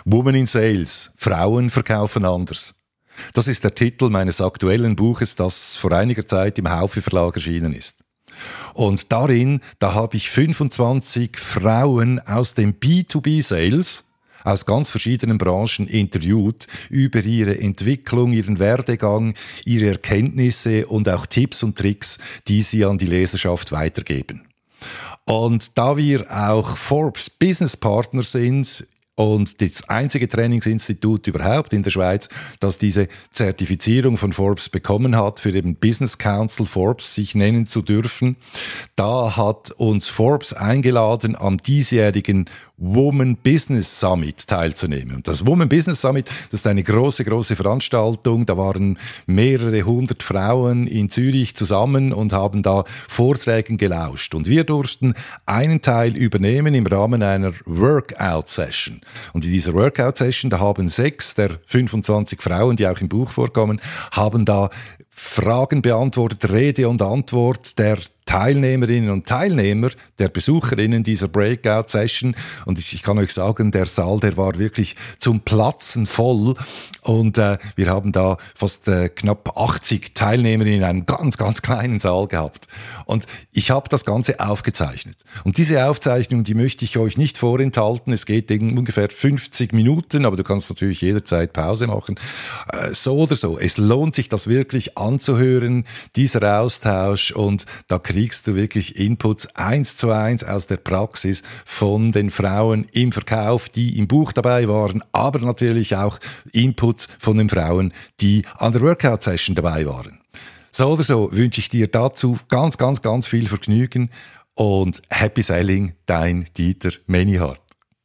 Women in Sales. Frauen verkaufen anders. Das ist der Titel meines aktuellen Buches, das vor einiger Zeit im Haufe Verlag erschienen ist. Und darin, da habe ich 25 Frauen aus dem B2B-Sales aus ganz verschiedenen Branchen interviewt über ihre Entwicklung, ihren Werdegang, ihre Erkenntnisse und auch Tipps und Tricks, die sie an die Leserschaft weitergeben. Und da wir auch Forbes Business Partner sind und das einzige Trainingsinstitut überhaupt in der Schweiz, das diese Zertifizierung von Forbes bekommen hat, für eben Business Council Forbes sich nennen zu dürfen, da hat uns Forbes eingeladen, am diesjährigen Women Business Summit teilzunehmen. Und das Women Business Summit, das ist eine große Veranstaltung. Da waren mehrere hundert Frauen in Zürich zusammen und haben da Vorträgen gelauscht. Und wir durften einen Teil übernehmen im Rahmen einer Workout-Session. Und in dieser Workout-Session, da haben 6 der 25 Frauen, die auch im Buch vorkommen, haben da Fragen beantwortet, Rede und Antwort der Teilnehmerinnen und Teilnehmer, der Besucherinnen dieser Breakout-Session. Und ich kann euch sagen, der Saal, der war wirklich zum Platzen voll. Und wir haben da fast knapp 80 Teilnehmer in einem ganz kleinen Saal gehabt. Und ich habe das Ganze aufgezeichnet. Und diese Aufzeichnung, die möchte ich euch nicht vorenthalten. Es geht ungefähr 50 Minuten, aber du kannst natürlich jederzeit Pause machen. So oder so, es lohnt sich, das wirklich anzuhören, dieser Austausch. Und da kriegst du wirklich Inputs 1:1 aus der Praxis von den Frauen im Verkauf, die im Buch dabei waren, aber natürlich auch Inputs von den Frauen, die an der Workout-Session dabei waren. So oder so wünsche ich dir dazu ganz viel Vergnügen und Happy Selling, dein Dieter Menihardt.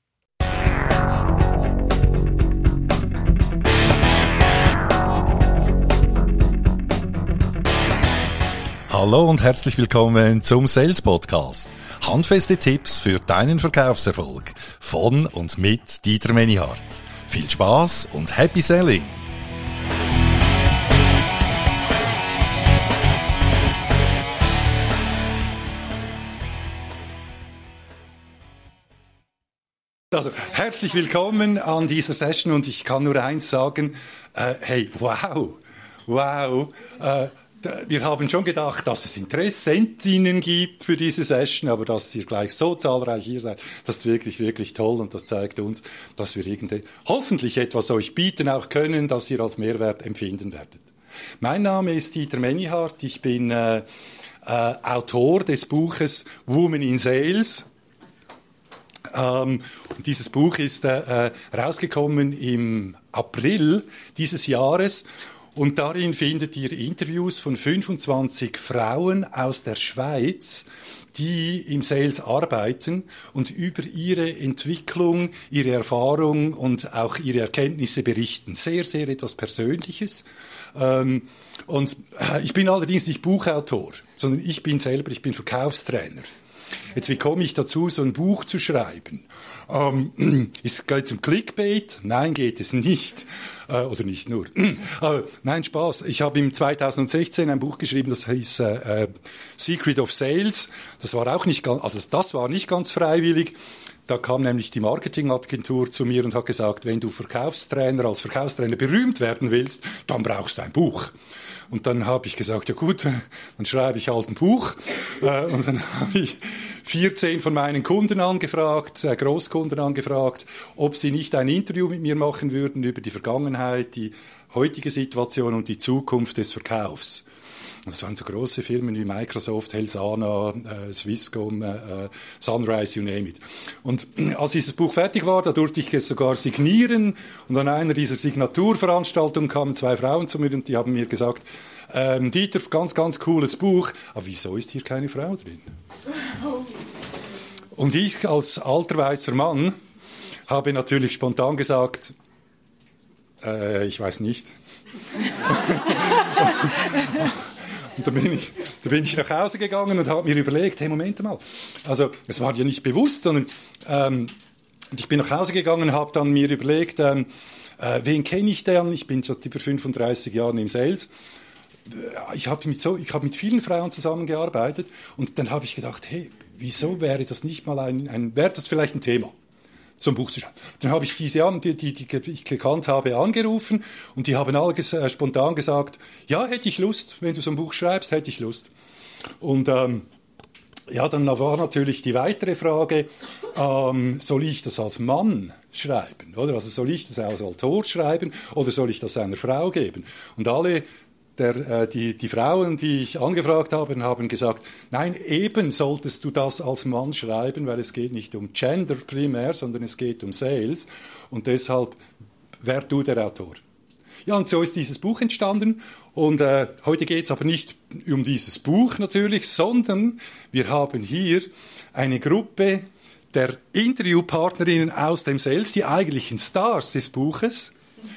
Hallo und herzlich willkommen zum Sales Podcast. Handfeste Tipps für deinen Verkaufserfolg von und mit Dieter Menihardt. Viel Spaß und Happy Selling! Also, herzlich willkommen an dieser Session und ich kann nur eins sagen, hey, wow, wir haben schon gedacht, dass es Interessentinnen gibt für diese Session, aber dass ihr gleich so zahlreich hier seid, das ist wirklich toll und das zeigt uns, dass wir hoffentlich etwas euch bieten auch können, das ihr als Mehrwert empfinden werdet. Mein Name ist Dieter Menihardt, ich bin Autor des Buches Women in Sales. Dieses Buch ist rausgekommen im April dieses Jahres. Und darin findet ihr Interviews von 25 Frauen aus der Schweiz, die im Sales arbeiten und über ihre Entwicklung, ihre Erfahrung und auch ihre Erkenntnisse berichten. Sehr etwas Persönliches. Und ich bin allerdings nicht Buchautor, sondern ich bin Verkaufstrainer. Jetzt, wie komme ich dazu, so ein Buch zu schreiben? Es geht um Clickbait? Nein, geht es nicht. Oder nicht nur. Nein, Spaß. Ich habe im 2016 ein Buch geschrieben, das hieß Secret of Sales. Das war auch nicht ganz, das war nicht ganz freiwillig. Da kam nämlich die Marketingagentur zu mir und hat gesagt, wenn du als Verkaufstrainer berühmt werden willst, dann brauchst du ein Buch. Und dann habe ich gesagt, ja gut, dann schreibe ich halt ein Buch. Und dann habe ich 14 von meinen Kunden angefragt, Großkunden angefragt, ob sie nicht ein Interview mit mir machen würden über die Vergangenheit, die heutige Situation und die Zukunft des Verkaufs. Das waren so große Firmen wie Microsoft, Helsana, Swisscom, Sunrise, you name it. Und als dieses Buch fertig war, da durfte ich es sogar signieren. Und an einer dieser Signaturveranstaltungen kamen 2 Frauen zu mir und die haben mir gesagt, Dieter, ganz cooles Buch, aber wieso ist hier keine Frau drin? Und ich als alter weißer Mann habe natürlich spontan gesagt, ich weiß nicht. Und da bin ich nach Hause gegangen und habe mir überlegt, hey, Moment mal. Also, es war ja nicht bewusst, sondern ich bin nach Hause gegangen und habe dann mir überlegt, wen kenne ich denn? Ich bin seit über 35 Jahren im Sales. Ich habe mit vielen Frauen zusammengearbeitet und dann habe ich gedacht, hey, wieso wäre das nicht mal wäre das vielleicht ein Thema? so ein Buch zu schreiben. Dann habe ich die ich gekannt habe, angerufen und die haben alle spontan gesagt, ja, hätte ich Lust, wenn du so ein Buch schreibst, hätte ich Lust. Und dann war natürlich die weitere Frage, soll ich das als Mann schreiben? Oder? Also soll ich das als Autor schreiben oder soll ich das einer Frau geben? Und alle die Frauen, die ich angefragt habe, haben gesagt, nein, eben solltest du das als Mann schreiben, weil es geht nicht um Gender primär, sondern es geht um Sales. Und deshalb wär du der Autor. Ja, und so ist dieses Buch entstanden. Und heute geht es aber nicht um dieses Buch natürlich, sondern wir haben hier eine Gruppe der Interviewpartnerinnen aus dem Sales, die eigentlichen Stars des Buches,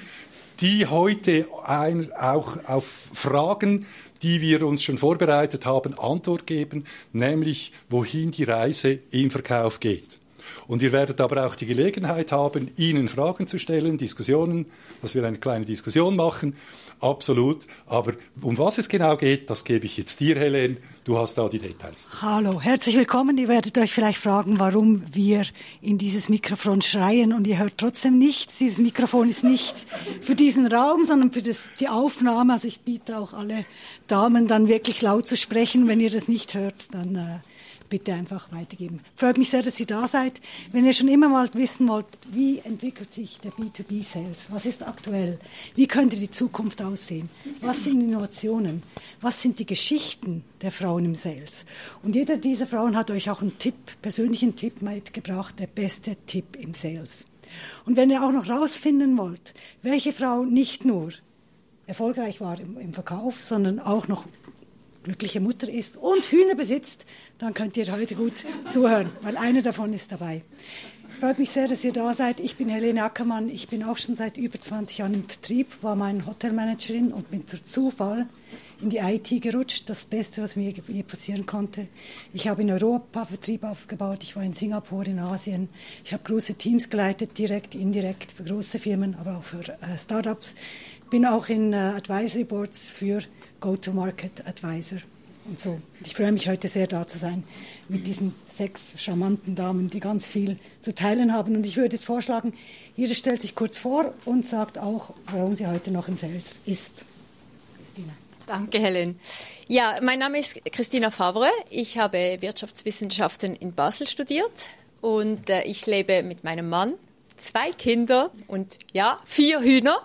die heute auch auf Fragen, die wir uns schon vorbereitet haben, Antwort geben, nämlich wohin die Reise im Verkauf geht. Und ihr werdet aber auch die Gelegenheit haben, ihnen Fragen zu stellen, Diskussionen, dass wir eine kleine Diskussion machen. Absolut. Aber um was es genau geht, das gebe ich jetzt dir, Helene. Du hast da die Details. Hallo, herzlich willkommen. Ihr werdet euch vielleicht fragen, warum wir in dieses Mikrofon schreien und ihr hört trotzdem nichts. Dieses Mikrofon ist nicht für diesen Raum, sondern für die Aufnahme. Also ich biete auch alle Damen dann wirklich laut zu sprechen. Wenn ihr das nicht hört, dann bitte einfach weitergeben. Freut mich sehr, dass ihr da seid. Wenn ihr schon immer mal wissen wollt, wie entwickelt sich der B2B-Sales? Was ist aktuell? Wie könnte die Zukunft aussehen? Was sind Innovationen? Was sind die Geschichten der Frauen im Sales? Und jeder dieser Frauen hat euch auch einen persönlichen Tipp mitgebracht, der beste Tipp im Sales. Und wenn ihr auch noch rausfinden wollt, welche Frau nicht nur erfolgreich war im Verkauf, sondern auch noch glückliche Mutter ist und Hühner besitzt, dann könnt ihr heute gut zuhören, weil eine davon ist dabei. Freut mich sehr, dass ihr da seid. Ich bin Helene Ackermann. Ich bin auch schon seit über 20 Jahren im Vertrieb, war meine Hotelmanagerin und bin durch Zufall in die IT gerutscht. Das Beste, was mir je passieren konnte. Ich habe in Europa Vertrieb aufgebaut. Ich war in Singapur, in Asien. Ich habe große Teams geleitet, direkt, indirekt, für große Firmen, aber auch für Startups. Bin auch in Advisory Boards für Go-to-Market Advisor und so. Ich freue mich heute sehr, da zu sein mit diesen 6 charmanten Damen, die ganz viel zu teilen haben. Und ich würde jetzt vorschlagen, jeder stellt sich kurz vor und sagt auch, warum sie heute noch im Sales ist. Christina. Danke, Helen. Ja, mein Name ist Christina Favre. Ich habe Wirtschaftswissenschaften in Basel studiert und ich lebe mit meinem Mann, 2 Kinder und 4 Hühner.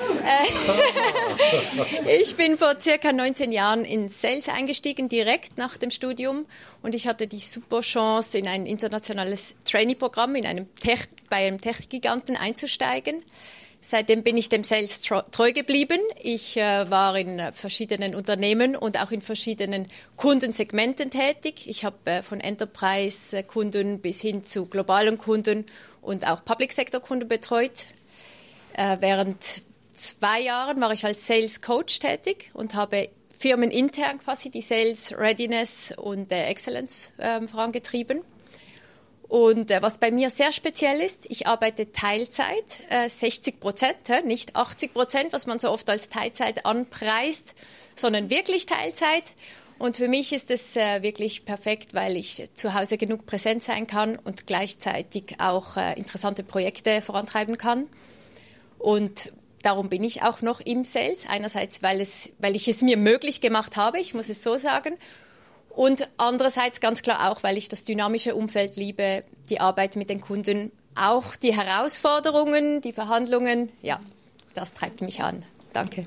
Ich bin vor circa 19 Jahren in Sales eingestiegen, direkt nach dem Studium. Und ich hatte die super Chance, in ein internationales Trainee-Programm bei einem Tech-Giganten einzusteigen. Seitdem bin ich dem Sales treu geblieben. Ich war in verschiedenen Unternehmen und auch in verschiedenen Kundensegmenten tätig. Ich habe von Enterprise-Kunden bis hin zu globalen Kunden und auch Public-Sector-Kunden betreut. Während 2 Jahren war ich als Sales-Coach tätig und habe firmenintern quasi die Sales Readiness und Excellence vorangetrieben. Und was bei mir sehr speziell ist, ich arbeite Teilzeit, 60%, nicht 80%, was man so oft als Teilzeit anpreist, sondern wirklich Teilzeit. Und für mich ist es wirklich perfekt, weil ich zu Hause genug präsent sein kann und gleichzeitig auch interessante Projekte vorantreiben kann. Und darum bin ich auch noch im Sales. Einerseits, weil ich es mir möglich gemacht habe, ich muss es so sagen. Und andererseits ganz klar auch, weil ich das dynamische Umfeld liebe, die Arbeit mit den Kunden, auch die Herausforderungen, die Verhandlungen. Ja, das treibt mich an. Danke.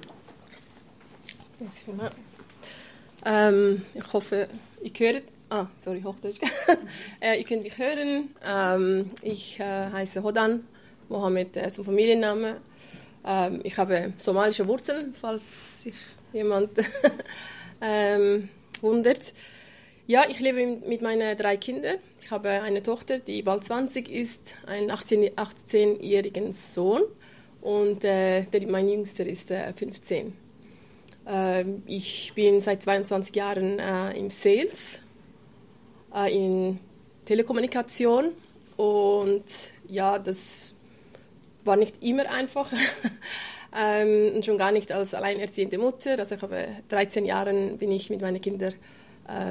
Ich hoffe, ich höre. Hochdeutsch. Ihr könnt mich hören. Ich heiße Hodan Mohammed, zum Familiennamen. Ich habe somalische Wurzeln, falls sich jemand wundert. Ja, ich lebe mit meinen 3 Kindern. Ich habe eine Tochter, die bald 20 ist, einen 18-jährigen Sohn und mein Jüngster ist 15. Ich bin seit 22 Jahren im Sales, in Telekommunikation und ja, das war nicht immer einfach und schon gar nicht als alleinerziehende Mutter. Also ich habe 13 Jahren bin ich mit meinen Kindern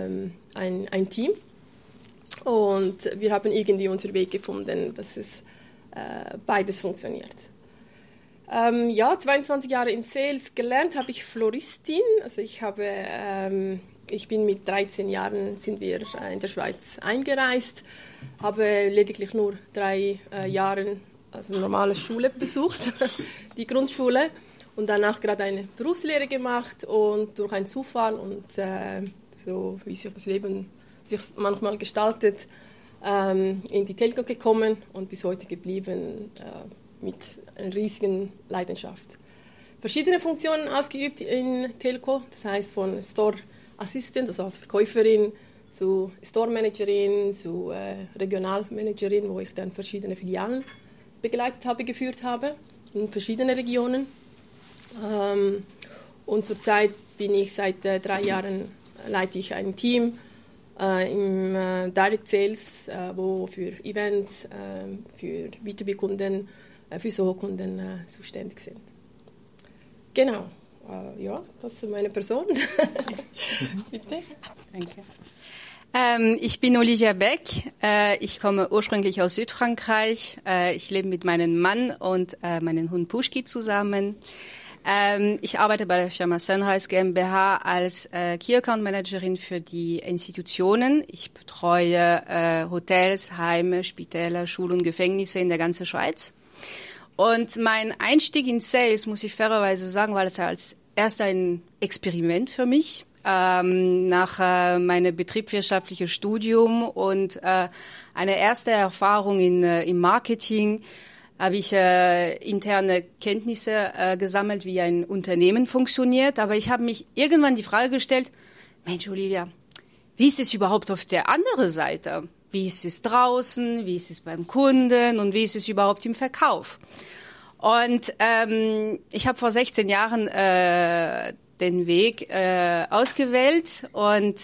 ein Team und wir haben irgendwie unseren Weg gefunden, dass es beides funktioniert. 22 Jahre im Sales, gelernt habe ich Floristin. Also ich bin mit 13 Jahren, sind wir in der Schweiz eingereist, habe lediglich nur 3 Jahre also normale Schule besucht, die Grundschule, und danach gerade eine Berufslehre gemacht und durch einen Zufall und so wie sich das Leben sich manchmal gestaltet, in die Telco gekommen und bis heute geblieben mit einer riesigen Leidenschaft. Verschiedene Funktionen ausgeübt in Telco, das heißt von Store Assistant, also als Verkäuferin, zu Store Managerin, zu Regionalmanagerin, wo ich dann verschiedene Filialen begleitet habe, geführt habe, in verschiedenen Regionen. Und zurzeit bin ich seit 3 Jahren, leite ich ein Team im Direct Sales, wo für Events, für B2B-Kunden, für SOHO-Kunden zuständig sind. Genau, ja, das ist meine Person. Bitte. Danke. Ich bin Olivia Beck. Ich komme ursprünglich aus Südfrankreich. Ich lebe mit meinem Mann und meinem Hund Puschki zusammen. Ich arbeite bei der Firma Sunrise GmbH als Key Account Managerin für die Institutionen. Ich betreue Hotels, Heime, Spitäler, Schulen, Gefängnisse in der ganzen Schweiz. Und mein Einstieg in Sales, muss ich fairerweise sagen, war das als erst ein Experiment für mich. Nach meinem betriebswirtschaftlichen Studium und eine erste Erfahrung im Marketing habe ich interne Kenntnisse gesammelt, wie ein Unternehmen funktioniert. Aber ich habe mich irgendwann die Frage gestellt, Mensch, Olivia, wie ist es überhaupt auf der anderen Seite? Wie ist es draußen? Wie ist es beim Kunden? Und wie ist es überhaupt im Verkauf? Und ich habe vor 16 Jahren den Weg ausgewählt und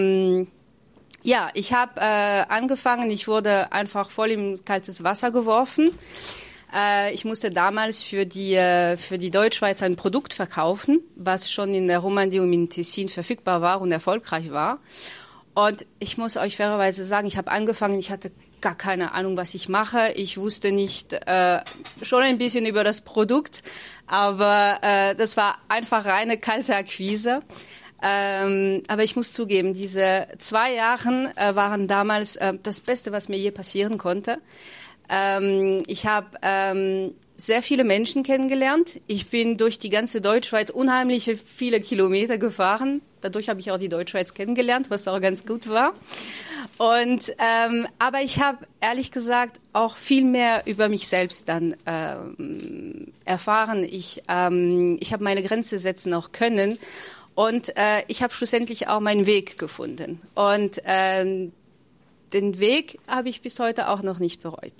ich habe angefangen, ich wurde einfach voll in kaltes Wasser geworfen. Ich musste damals für die Deutschschweiz ein Produkt verkaufen, was schon in der Romandie und im Tessin verfügbar war und erfolgreich war. Und ich muss euch fairerweise sagen, ich habe angefangen, ich hatte gar keine Ahnung, was ich mache. Ich wusste nicht, schon ein bisschen über das Produkt, aber das war einfach reine kalte Akquise. Aber ich muss zugeben, diese 2 Jahre waren damals das Beste, was mir je passieren konnte. Ich habe sehr viele Menschen kennengelernt. Ich bin durch die ganze Deutschschweiz unheimlich viele Kilometer gefahren. Dadurch habe ich auch die Deutschschweiz kennengelernt, was auch ganz gut war. Und aber ich habe ehrlich gesagt auch viel mehr über mich selbst dann erfahren. Ich habe meine Grenze setzen auch können. Und ich habe schlussendlich auch meinen Weg gefunden. Und den Weg habe ich bis heute auch noch nicht bereut.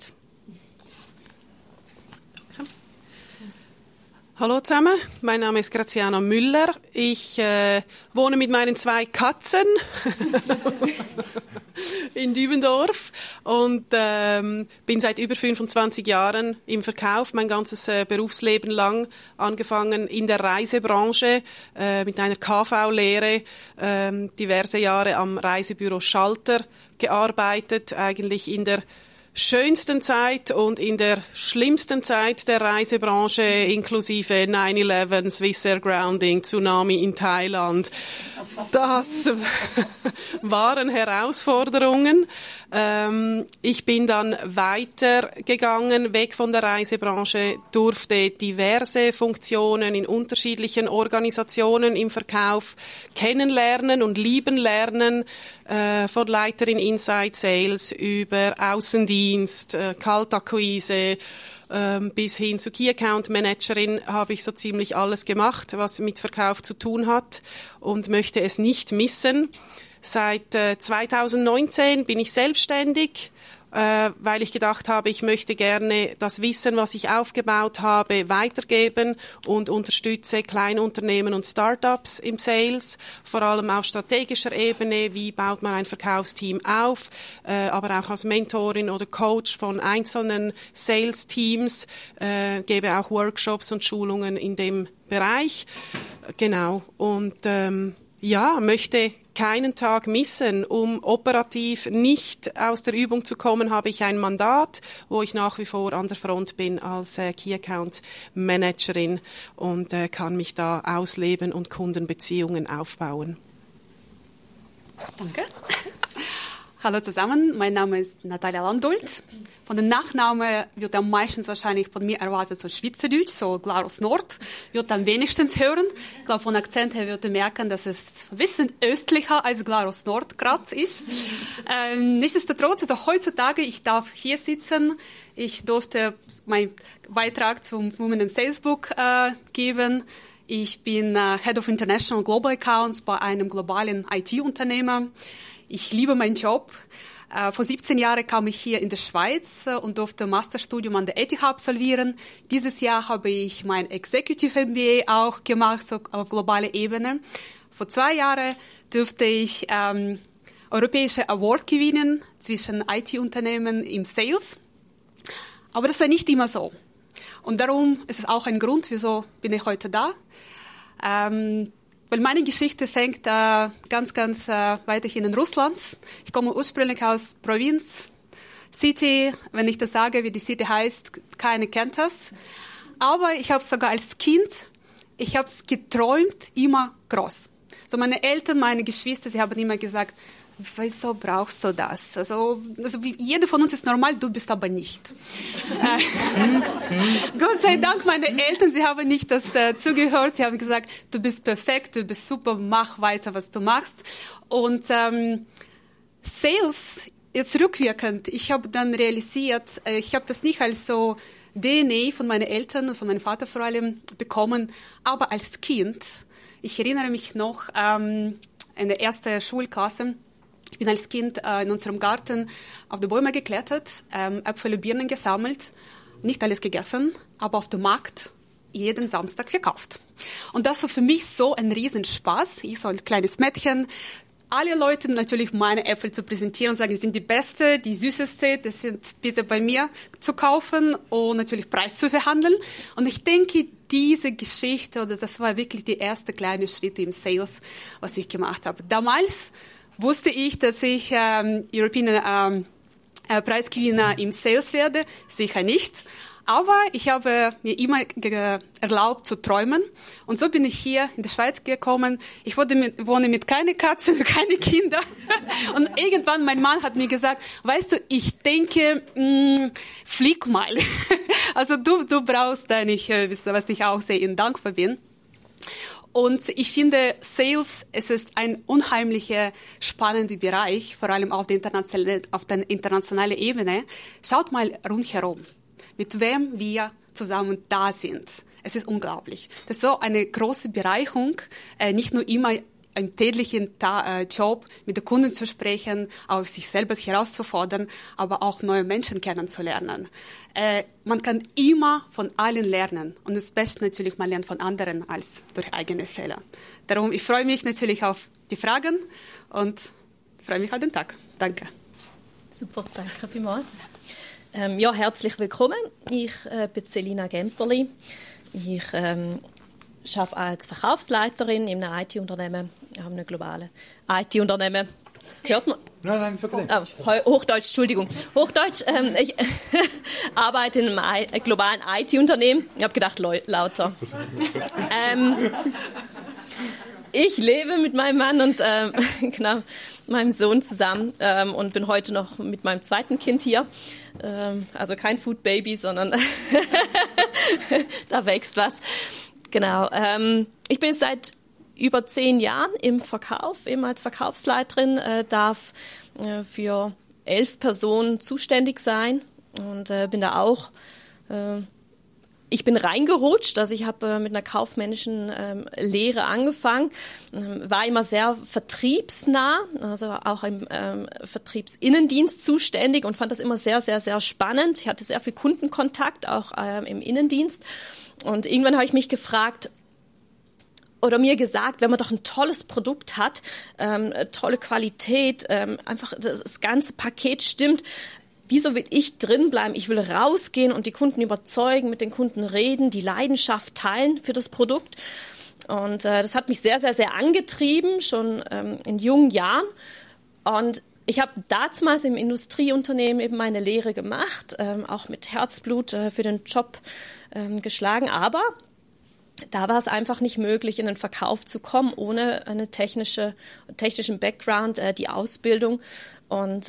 Hallo zusammen, mein Name ist Graziana Müller. Ich wohne mit meinen 2 Katzen in Dübendorf und bin seit über 25 Jahren im Verkauf, mein ganzes Berufsleben lang, angefangen in der Reisebranche mit einer KV-Lehre, diverse Jahre am Reisebüro Schalter gearbeitet, eigentlich in der schönsten Zeit und in der schlimmsten Zeit der Reisebranche, inklusive 9/11, Swissair Grounding, Tsunami in Thailand. Das waren Herausforderungen. Ich bin dann weitergegangen, weg von der Reisebranche, durfte diverse Funktionen in unterschiedlichen Organisationen im Verkauf kennenlernen und lieben lernen, von Leiterin Inside Sales über Außendienst, Kaltakquise, bis hin zu Key Account Managerin habe ich so ziemlich alles gemacht, was mit Verkauf zu tun hat und möchte es nicht missen. Seit 2019 bin ich selbstständig, weil ich gedacht habe, ich möchte gerne das Wissen, was ich aufgebaut habe, weitergeben und unterstütze Kleinunternehmen und Startups im Sales, vor allem auf strategischer Ebene, wie baut man ein Verkaufsteam auf, aber auch als Mentorin oder Coach von einzelnen Sales-Teams, gebe auch Workshops und Schulungen in dem Bereich. Genau, und möchte keinen Tag missen. Um operativ nicht aus der Übung zu kommen, habe ich ein Mandat, wo ich nach wie vor an der Front bin als Key Account Managerin und kann mich da ausleben und Kundenbeziehungen aufbauen. Danke. Hallo zusammen, mein Name ist Natalia Landolt. Von dem Nachname wird am meisten wahrscheinlich von mir erwartet so Schweizerdeutsch, so Glarus Nord, wird am wenigstens hören. Ich glaube, von Akzent her wird ihr merken, dass es ein bisschen östlicher als Glarus Nord gerade ist. Nichtsdestotrotz, also heutzutage, ich darf hier sitzen. Ich durfte meinen Beitrag zum Women in Sales Book geben. Ich bin Head of International Global Accounts bei einem globalen IT-Unternehmer. Ich liebe meinen Job. Vor 17 Jahren kam ich hier in der Schweiz und durfte ein Masterstudium an der ETH absolvieren. Dieses Jahr habe ich mein Executive MBA auch gemacht, so auf globaler Ebene. Vor 2 Jahren durfte ich europäische Award gewinnen zwischen IT-Unternehmen im Sales. Aber das war nicht immer so. Und darum ist es auch ein Grund, wieso bin ich heute da. Weil meine Geschichte fängt ganz weiterhin in Russland. Ich komme ursprünglich aus Provinz, City. Wenn ich das sage, wie die City heißt, keiner kennt das. Aber ich habe sogar als Kind, ich habe es geträumt, immer groß. So meine Eltern, meine Geschwister, sie haben immer gesagt, wieso brauchst du das? Also jeder von uns ist normal, du bist aber nicht. Gott sei Dank, meine Eltern, sie haben nicht das zugehört. Sie haben gesagt, du bist perfekt, du bist super, mach weiter, was du machst. Und Sales, jetzt rückwirkend, ich habe dann realisiert, ich habe das nicht als so DNA von meinen Eltern und von meinem Vater vor allem bekommen, aber als Kind. Ich erinnere mich noch in der ersten Schulklasse. Ich bin als Kind in unserem Garten auf die Bäume geklettert, Äpfel und Birnen gesammelt, nicht alles gegessen, aber auf dem Markt jeden Samstag verkauft. Und das war für mich so ein Riesenspaß. Ich so ein kleines Mädchen, alle Leute natürlich meine Äpfel zu präsentieren und sagen, die sind die beste, die süßeste, das sind bitte bei mir zu kaufen und natürlich Preis zu verhandeln. Und ich denke, diese Geschichte, oder das war wirklich die erste kleine Schritte im Sales, was ich gemacht habe. Damals wusste ich, dass ich European Preisgewinner im Sales werde, sicher nicht. Aber ich habe mir immer erlaubt zu träumen. Und so bin ich hier in die Schweiz gekommen. Ich wohne mit keine Katzen, keine Kinder. Und irgendwann mein Mann hat mir gesagt, weißt du, ich denke, flieg mal. Also du brauchst da nicht wissen, was ich auch sehr dankbar bin. Und ich finde, Sales, es ist ein unheimlicher, spannender Bereich, vor allem auf der internationalen Ebene. Schaut mal rundherum, mit wem wir zusammen da sind. Es ist unglaublich. Das ist so eine große Bereicherung, nicht nur immer im täglichen Job mit den Kunden zu sprechen, auch sich selber herauszufordern, aber auch neue Menschen kennenzulernen. Man kann immer von allen lernen. Und das Beste natürlich, man lernt von anderen als durch eigene Fehler. Darum, ich freue mich natürlich auf die Fragen und freue mich auf den Tag. Danke. Super, danke vielmals. Ja, herzlich willkommen. Ich bin Selina Gemperli. Ich arbeite als Verkaufsleiterin in einem IT-Unternehmen. Wir haben ein globales IT-Unternehmen. Hört man? Nein, wirklich. Hochdeutsch, Entschuldigung. Hochdeutsch. Ich arbeite in einem globalen IT-Unternehmen. Ich habe gedacht, lauter. Ich lebe mit meinem Mann und genau, meinem Sohn zusammen und bin heute noch mit meinem zweiten Kind hier. Also kein Food Baby, sondern da wächst was. Genau. Ich bin seit über 10 Jahren im Verkauf, eben als Verkaufsleiterin, darf für 11 Personen zuständig sein und bin da auch, ich bin reingerutscht, also ich habe mit einer kaufmännischen Lehre angefangen, war immer sehr vertriebsnah, also auch im Vertriebsinnendienst zuständig und fand das immer sehr, sehr, sehr spannend. Ich hatte sehr viel Kundenkontakt, auch im Innendienst. Und irgendwann habe ich mich gefragt, oder mir gesagt, wenn man doch ein tolles Produkt hat, tolle Qualität, einfach das ganze Paket stimmt, wieso will ich drin bleiben? Ich will rausgehen und die Kunden überzeugen, mit den Kunden reden, die Leidenschaft teilen für das Produkt. Und das hat mich sehr, sehr, sehr angetrieben, schon in jungen Jahren. Und ich habe damals im Industrieunternehmen eben meine Lehre gemacht, auch mit Herzblut für den Job geschlagen. Aber da war es einfach nicht möglich, in den Verkauf zu kommen, ohne einen technischen Background, die Ausbildung. Und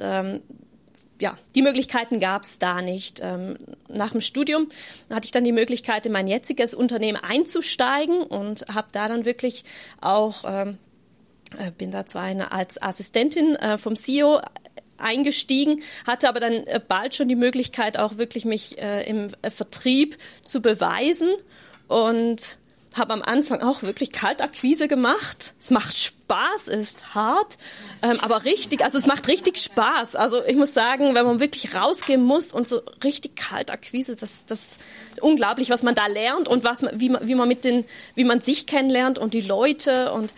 die Möglichkeiten gab es da nicht. Nach dem Studium hatte ich dann die Möglichkeit, in mein jetziges Unternehmen einzusteigen und habe da dann wirklich auch, bin da zwar als Assistentin vom CEO eingestiegen, hatte aber dann bald schon die Möglichkeit, auch wirklich mich im Vertrieb zu beweisen und habe am Anfang auch wirklich Kaltakquise gemacht. Es macht Spaß, ist hart, aber richtig, also es macht richtig Spaß. Also ich muss sagen, wenn man wirklich rausgehen muss und so richtig Kaltakquise, das ist unglaublich, was man da lernt und wie man sich kennenlernt und die Leute und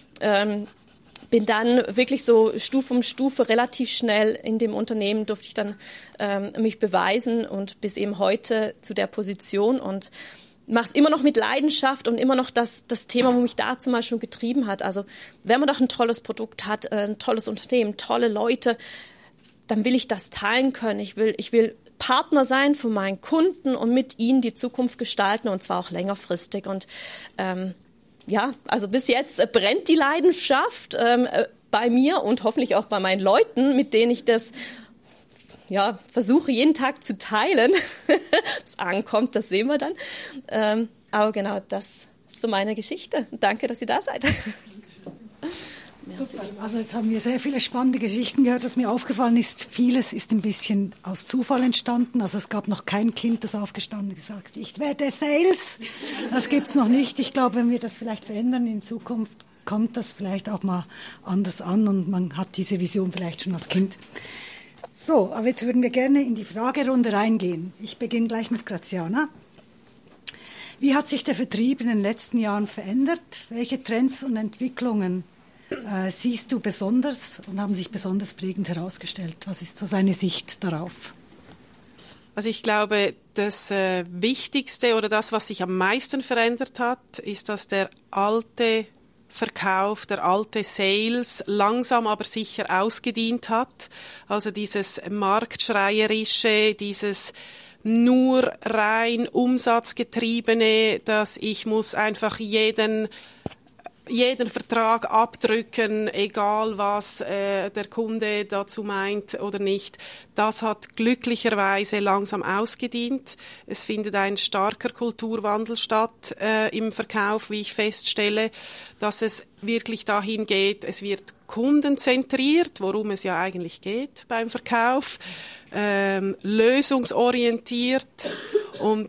bin dann wirklich so Stufe um Stufe relativ schnell in dem Unternehmen durfte ich dann mich beweisen und bis eben heute zu der Position und mache es immer noch mit Leidenschaft und immer noch das Thema, wo mich da zum Beispiel schon getrieben hat. Also wenn man doch ein tolles Produkt hat, ein tolles Unternehmen, tolle Leute, dann will ich das teilen können. Ich will Partner sein von meinen Kunden und mit ihnen die Zukunft gestalten und zwar auch längerfristig. Und also bis jetzt brennt die Leidenschaft bei mir und hoffentlich auch bei meinen Leuten, mit denen ich das versuche jeden Tag zu teilen. Ob es ankommt, das sehen wir dann. Aber genau, das ist so meine Geschichte. Danke, dass ihr da seid. Super. Also jetzt haben wir sehr viele spannende Geschichten gehört. Was mir aufgefallen ist, vieles ist ein bisschen aus Zufall entstanden. Also es gab noch kein Kind, das aufgestanden und gesagt, ich werde Sales. Das gibt es noch nicht. Ich glaube, wenn wir das vielleicht verändern in Zukunft, kommt das vielleicht auch mal anders an und man hat diese Vision vielleicht schon als Kind. So, aber jetzt würden wir gerne in die Fragerunde reingehen. Ich beginne gleich mit Graziana. Wie hat sich der Vertrieb in den letzten Jahren verändert? Welche Trends und Entwicklungen siehst du besonders und haben sich besonders prägend herausgestellt? Was ist so seine Sicht darauf? Also ich glaube, das Wichtigste oder das, was sich am meisten verändert hat, ist, dass der alte Verkauf, der alte Sales langsam aber sicher ausgedient hat. Also dieses Marktschreierische, dieses nur rein umsatzgetriebene, dass ich muss einfach jeden Vertrag abdrücken, egal was der Kunde dazu meint oder nicht. Das hat glücklicherweise langsam ausgedient. Es findet ein starker Kulturwandel statt im Verkauf, wie ich feststelle, dass es wirklich dahin geht, es wird kundenzentriert, worum es ja eigentlich geht beim Verkauf, lösungsorientiert und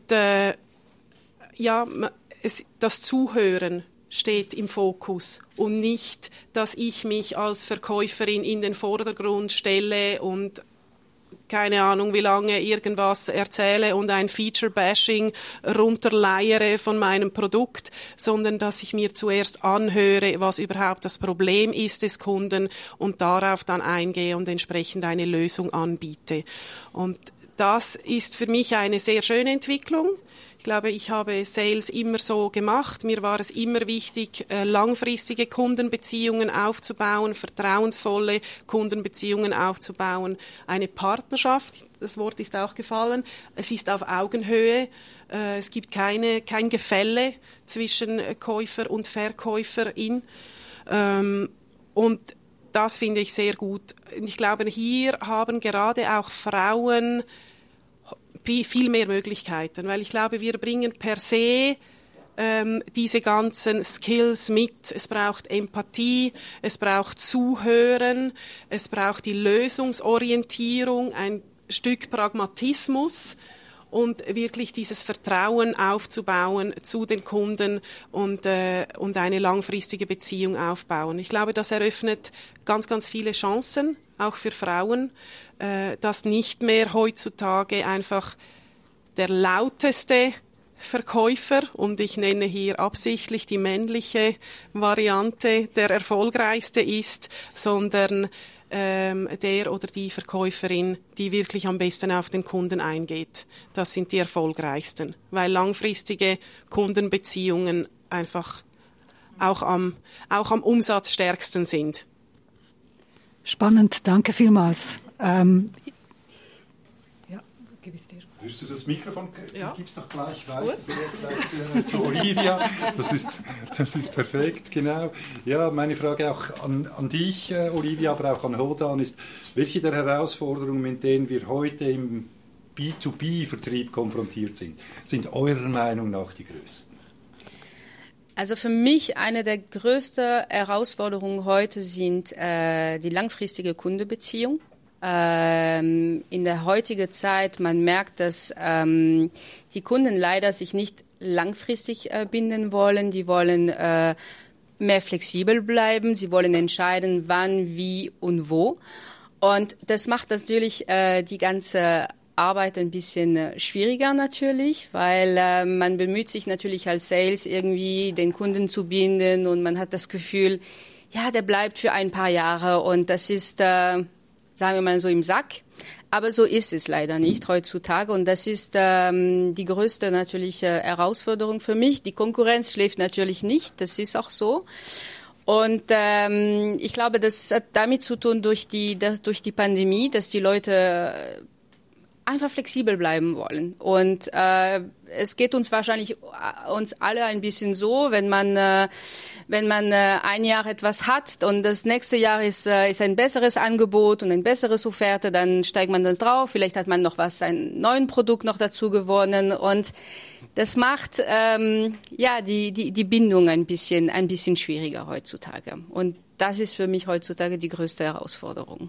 das Zuhören steht im Fokus und nicht, dass ich mich als Verkäuferin in den Vordergrund stelle und keine Ahnung, wie lange irgendwas erzähle und ein Feature-Bashing runterleiere von meinem Produkt, sondern dass ich mir zuerst anhöre, was überhaupt das Problem ist des Kunden und darauf dann eingehe und entsprechend eine Lösung anbiete. Und das ist für mich eine sehr schöne Entwicklung. Ich glaube, ich habe Sales immer so gemacht. Mir war es immer wichtig, langfristige Kundenbeziehungen aufzubauen, vertrauensvolle Kundenbeziehungen aufzubauen, eine Partnerschaft, das Wort ist auch gefallen, es ist auf Augenhöhe, es gibt kein Gefälle zwischen Käufer und Verkäuferin und das finde ich sehr gut. Ich glaube, hier haben gerade auch Frauen viel mehr Möglichkeiten, weil ich glaube, wir bringen per se diese ganzen Skills mit. Es braucht Empathie, es braucht Zuhören, es braucht die Lösungsorientierung, ein Stück Pragmatismus und wirklich dieses Vertrauen aufzubauen zu den Kunden und eine langfristige Beziehung aufbauen. Ich glaube, das eröffnet ganz, ganz viele Chancen, auch für Frauen, dass nicht mehr heutzutage einfach der lauteste Verkäufer, und ich nenne hier absichtlich die männliche Variante, der erfolgreichste ist, sondern der oder die Verkäuferin, die wirklich am besten auf den Kunden eingeht. Das sind die erfolgreichsten, weil langfristige Kundenbeziehungen einfach auch am umsatzstärksten sind. Spannend, danke vielmals. Ja, gebe ich dir. Hörst du das Mikrofon? Ja. Gib's doch gleich weiter, vielleicht zu Olivia. Das ist perfekt, genau. Ja, meine Frage auch an dich, Olivia, aber auch an Hodan ist, welche der Herausforderungen, mit denen wir heute im B2B-Vertrieb konfrontiert sind eurer Meinung nach die größten? Also für mich eine der größten Herausforderungen heute sind die langfristige Kundenbeziehung. In der heutigen Zeit, man merkt, dass die Kunden leider sich nicht langfristig binden wollen. Die wollen mehr flexibel bleiben. Sie wollen entscheiden, wann, wie und wo. Und das macht natürlich die ganze Arbeit ein bisschen schwieriger natürlich, weil man bemüht sich natürlich als Sales irgendwie den Kunden zu binden und man hat das Gefühl, ja, der bleibt für ein paar Jahre und das ist, sagen wir mal so im Sack. Aber so ist es leider nicht heutzutage und das ist die größte natürlich Herausforderung für mich. Die Konkurrenz schläft natürlich nicht, das ist auch so. Und ich glaube, das hat damit zu tun durch die Pandemie, dass die Leute einfach flexibel bleiben wollen. Und es geht uns wahrscheinlich uns alle ein bisschen so, wenn man ein Jahr etwas hat und das nächste Jahr ist ein besseres Angebot und ein besseres Offerte, dann steigt man das drauf. Vielleicht hat man noch ein neues Produkt noch dazu gewonnen und das macht die Bindung ein bisschen schwieriger heutzutage. Und das ist für mich heutzutage die größte Herausforderung.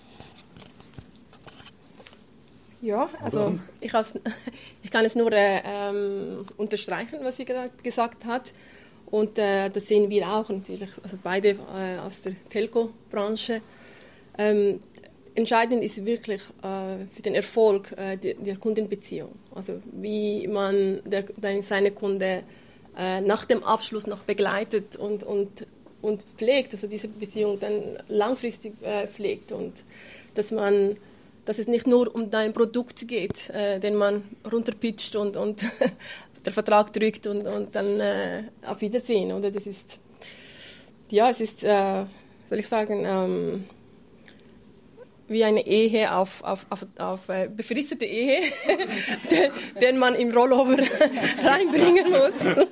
Ja, also ich kann es nur unterstreichen, was sie gerade gesagt hat. Und das sehen wir auch natürlich, also beide aus der Telco-Branche. Entscheidend ist wirklich für den Erfolg der Kundenbeziehung. Also wie man seine Kunden nach dem Abschluss noch begleitet und pflegt, also diese Beziehung dann langfristig pflegt und dass es nicht nur um dein Produkt geht, den man runterpitcht und der Vertrag drückt und dann auf Wiedersehen. Oder das ist, ja, es ist, soll ich sagen, wie eine Ehe auf befristete Ehe, den man im Rollover reinbringen muss.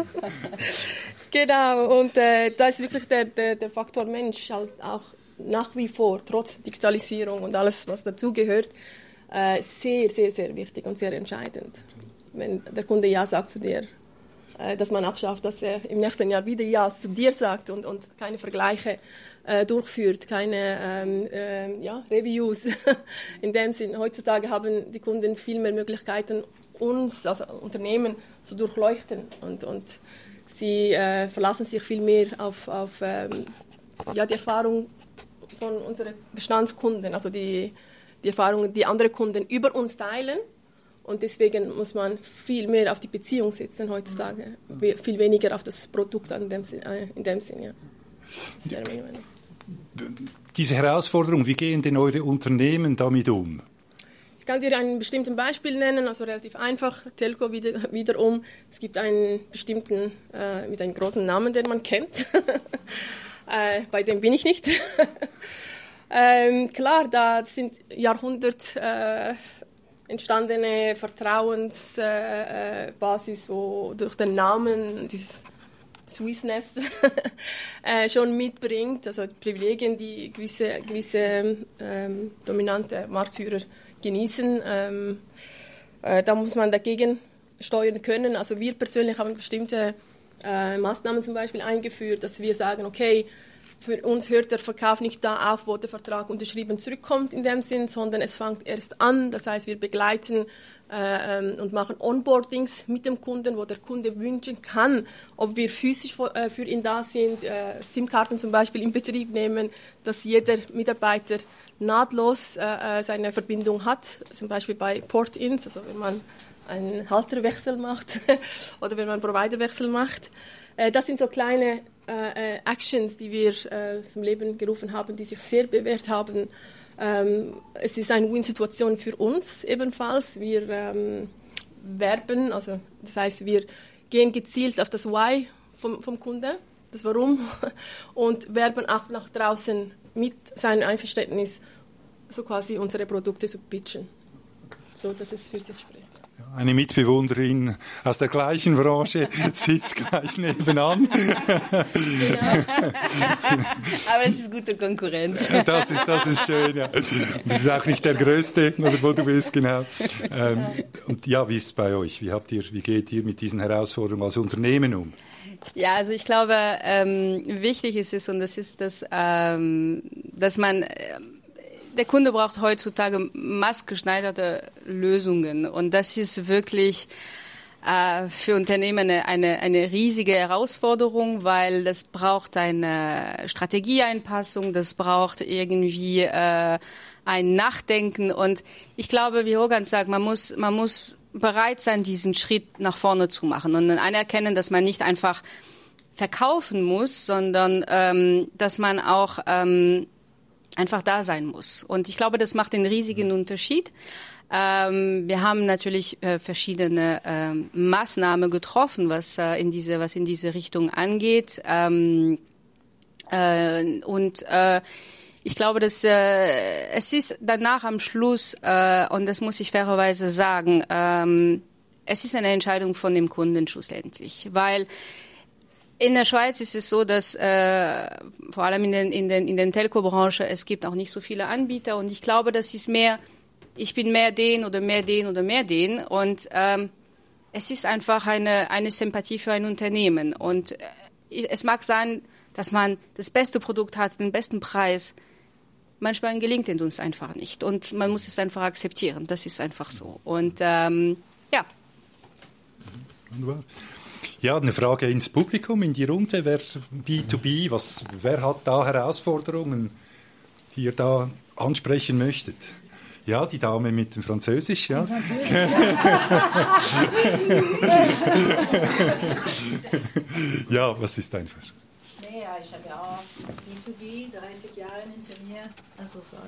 Genau, und da ist wirklich der Faktor Mensch halt auch nach wie vor, trotz Digitalisierung und alles, was dazugehört, sehr, sehr, sehr wichtig und sehr entscheidend. Wenn der Kunde Ja sagt zu dir, dass man auch schafft, dass er im nächsten Jahr wieder Ja zu dir sagt und keine Vergleiche durchführt, keine Reviews. In dem Sinn, heutzutage haben die Kunden viel mehr Möglichkeiten, uns als Unternehmen zu durchleuchten und sie verlassen sich viel mehr auf die Erfahrung von unseren Bestandskunden, also die Erfahrungen, die andere Kunden über uns teilen. Und deswegen muss man viel mehr auf die Beziehung setzen heutzutage, viel weniger auf das Produkt in dem Sinn. Ja. Das wäre meine Meinung. Diese Herausforderung, wie gehen denn eure Unternehmen damit um? Ich kann dir ein bestimmtes Beispiel nennen, also relativ einfach. Telco wiederum. Es gibt einen bestimmten, mit einem großen Namen, den man kennt. Bei dem bin ich nicht. Klar, da sind Jahrhunderte entstandene Vertrauensbasis, wo durch den Namen dieses Swissness schon mitbringt, also Privilegien, die gewisse dominante Marktführer genießen. Da muss man dagegen steuern können. Also wir persönlich haben bestimmte Maßnahmen zum Beispiel eingeführt, dass wir sagen, okay, für uns hört der Verkauf nicht da auf, wo der Vertrag unterschrieben zurückkommt in dem Sinn, sondern es fängt erst an. Das heißt, wir begleiten und machen Onboardings mit dem Kunden, wo der Kunde wünschen kann, ob wir physisch für ihn da sind, SIM-Karten zum Beispiel in Betrieb nehmen, dass jeder Mitarbeiter nahtlos seine Verbindung hat, zum Beispiel bei Port-ins, also wenn man einen Halterwechsel macht oder wenn man einen Providerwechsel macht. Das sind so kleine Actions, die wir zum Leben gerufen haben, die sich sehr bewährt haben. Es ist eine Win-Situation für uns ebenfalls. Wir werben, also das heißt, wir gehen gezielt auf das Why vom Kunden. das Warum und werden auch nach draußen mit seinem Einverständnis so quasi unsere Produkte zu pitchen, so dass es für sich spricht. Eine Mitbewohnerin aus der gleichen Branche sitzt gleich nebenan. Genau. Aber das ist gute Konkurrenz. Das ist schön, ja. Das ist auch nicht der Größte, oder wo du bist, genau. Und ja, wie ist es bei euch? Wie geht ihr mit diesen Herausforderungen als Unternehmen um? Ja, also ich glaube, wichtig ist es, und das ist, dass man der Kunde braucht heutzutage maßgeschneiderte Lösungen. Und das ist wirklich für Unternehmen eine riesige Herausforderung, weil das braucht eine Strategieeinpassung, das braucht irgendwie ein Nachdenken. Und ich glaube, wie Hogan sagt, man muss bereit sein, diesen Schritt nach vorne zu machen und anerkennen, dass man nicht einfach verkaufen muss, sondern dass man auch einfach da sein muss. Und ich glaube, das macht einen riesigen Unterschied. Wir haben natürlich verschiedene Maßnahmen getroffen, was in diese Richtung angeht. Ich glaube, dass es ist danach am Schluss, und das muss ich fairerweise sagen, es ist eine Entscheidung von dem Kunden schlussendlich, weil in der Schweiz ist es so, dass vor allem in den Telco-Branche es gibt auch nicht so viele Anbieter, und ich glaube, das ist mehr, ich bin mehr den oder mehr den oder mehr den, und es ist einfach eine Sympathie für ein Unternehmen, und es mag sein, dass man das beste Produkt hat, den besten Preis. Manchmal gelingt es uns einfach nicht, und man muss es einfach akzeptieren. Das ist einfach so. Und ja. Wunderbar. Ja, eine Frage ins Publikum, in die Runde. Wer B2B, wer hat da Herausforderungen, die ihr da ansprechen möchtet? Ja, die Dame mit dem Französisch, ja. Ja, was ist einfach? Ja, ich habe ja auch B2B 30 Jahre hinter mir. Also, sorry.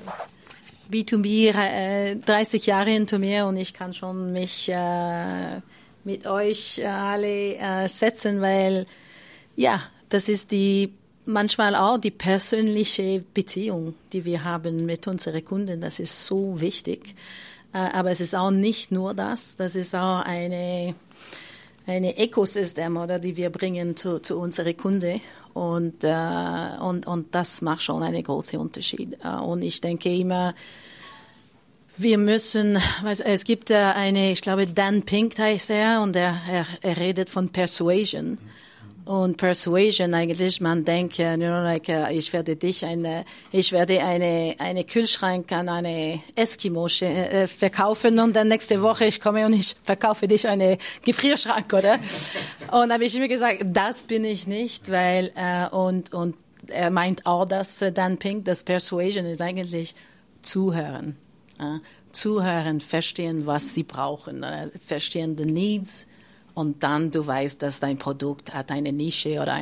B2B 30 Jahre hinter mir, und ich kann schon mich mit euch alle setzen, weil ja, das ist manchmal auch die persönliche Beziehung, die wir haben mit unseren Kunden. Das ist so wichtig. Aber es ist auch nicht nur das. Das ist auch eine Ökosystem, oder, die wir bringen zu unseren Kunden. Und das macht schon einen großen Unterschied. Und ich denke immer, wir müssen, es gibt ich glaube, Dan Pink heißt er, und er redet von Persuasion. Und Persuasion eigentlich, man denkt, ich werde eine Kühlschrank an eine Eskimo verkaufen, und dann nächste Woche ich komme und ich verkaufe dich eine Gefrierschrank, oder? Und habe ich mir gesagt, das bin ich nicht, weil und er meint auch, dass Dan Pink, das Persuasion ist eigentlich zuhören. Zuhören, verstehen, was sie brauchen, verstehen the needs, und dann du weißt, dass dein Produkt hat eine Nische oder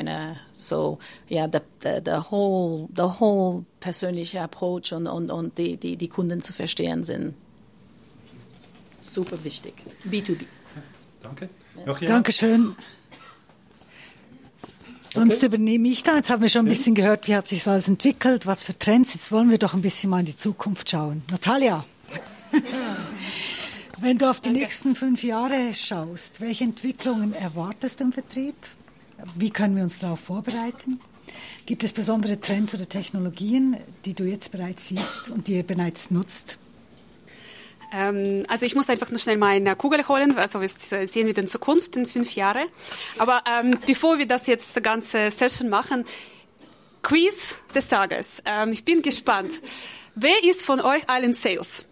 the whole persönliche Approach und die Kunden zu verstehen sind super wichtig. B2B. Danke. Ja. Dankeschön. Sonst übernehme ich dann. Jetzt haben wir schon ein bisschen gehört, wie hat sich das alles entwickelt, was für Trends. Jetzt wollen wir doch ein bisschen mal in die Zukunft schauen. Natalia, wenn du auf die nächsten 5 Jahre schaust, welche Entwicklungen erwartest du im Vertrieb? Wie können wir uns darauf vorbereiten? Gibt es besondere Trends oder Technologien, die du jetzt bereits siehst und die ihr bereits nutzt? Also ich muss einfach nur schnell meine Kugel holen, also wir sehen wir in Zukunft in 5 Jahren. Aber bevor wir das jetzt die ganze Session machen, Quiz des Tages. Ich bin gespannt. Wer ist von euch allen Sales?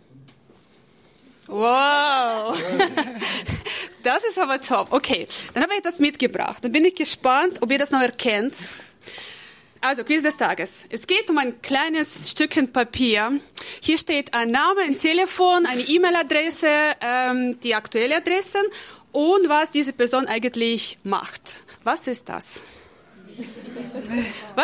Wow, das ist aber top. Okay, dann habe ich das mitgebracht. Dann bin ich gespannt, ob ihr das noch erkennt. Also, Quiz des Tages. Es geht um ein kleines Stückchen Papier. Hier steht ein Name, ein Telefon, eine E-Mail-Adresse, die aktuelle Adressen und was diese Person eigentlich macht. Was ist das? Was?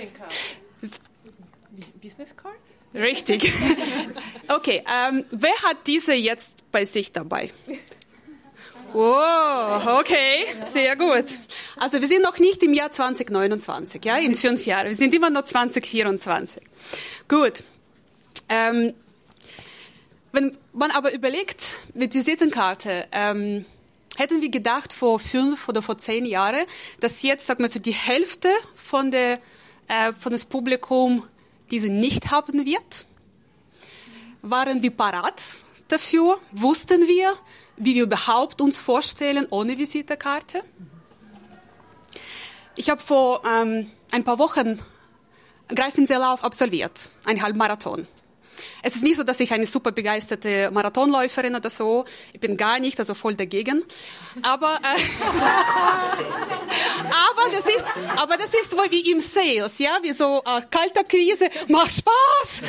Business Card? Richtig. Okay, wer hat diese jetzt bei sich dabei? Oh, okay, sehr gut. Also wir sind noch nicht im Jahr 2029, ja, in 5 Jahren. Wir sind immer noch 2024. Gut. Wenn man aber überlegt, mit Visitenkarte, hätten wir gedacht vor 5 oder vor 10 Jahren, dass jetzt, sagen wir so, die Hälfte von das Publikum diese nicht haben wird? Waren wir parat dafür? Wussten wir, wie wir überhaupt uns vorstellen ohne Visitenkarte? Ich habe vor ein paar Wochen Greifenseelauf absolviert, einen Halbmarathon. Es ist nicht so, dass ich eine super begeisterte Marathonläuferin oder so. Ich bin gar nicht, also voll dagegen. Aber das ist so wie im Sales, ja, wie so Kaltakquise, macht Spaß.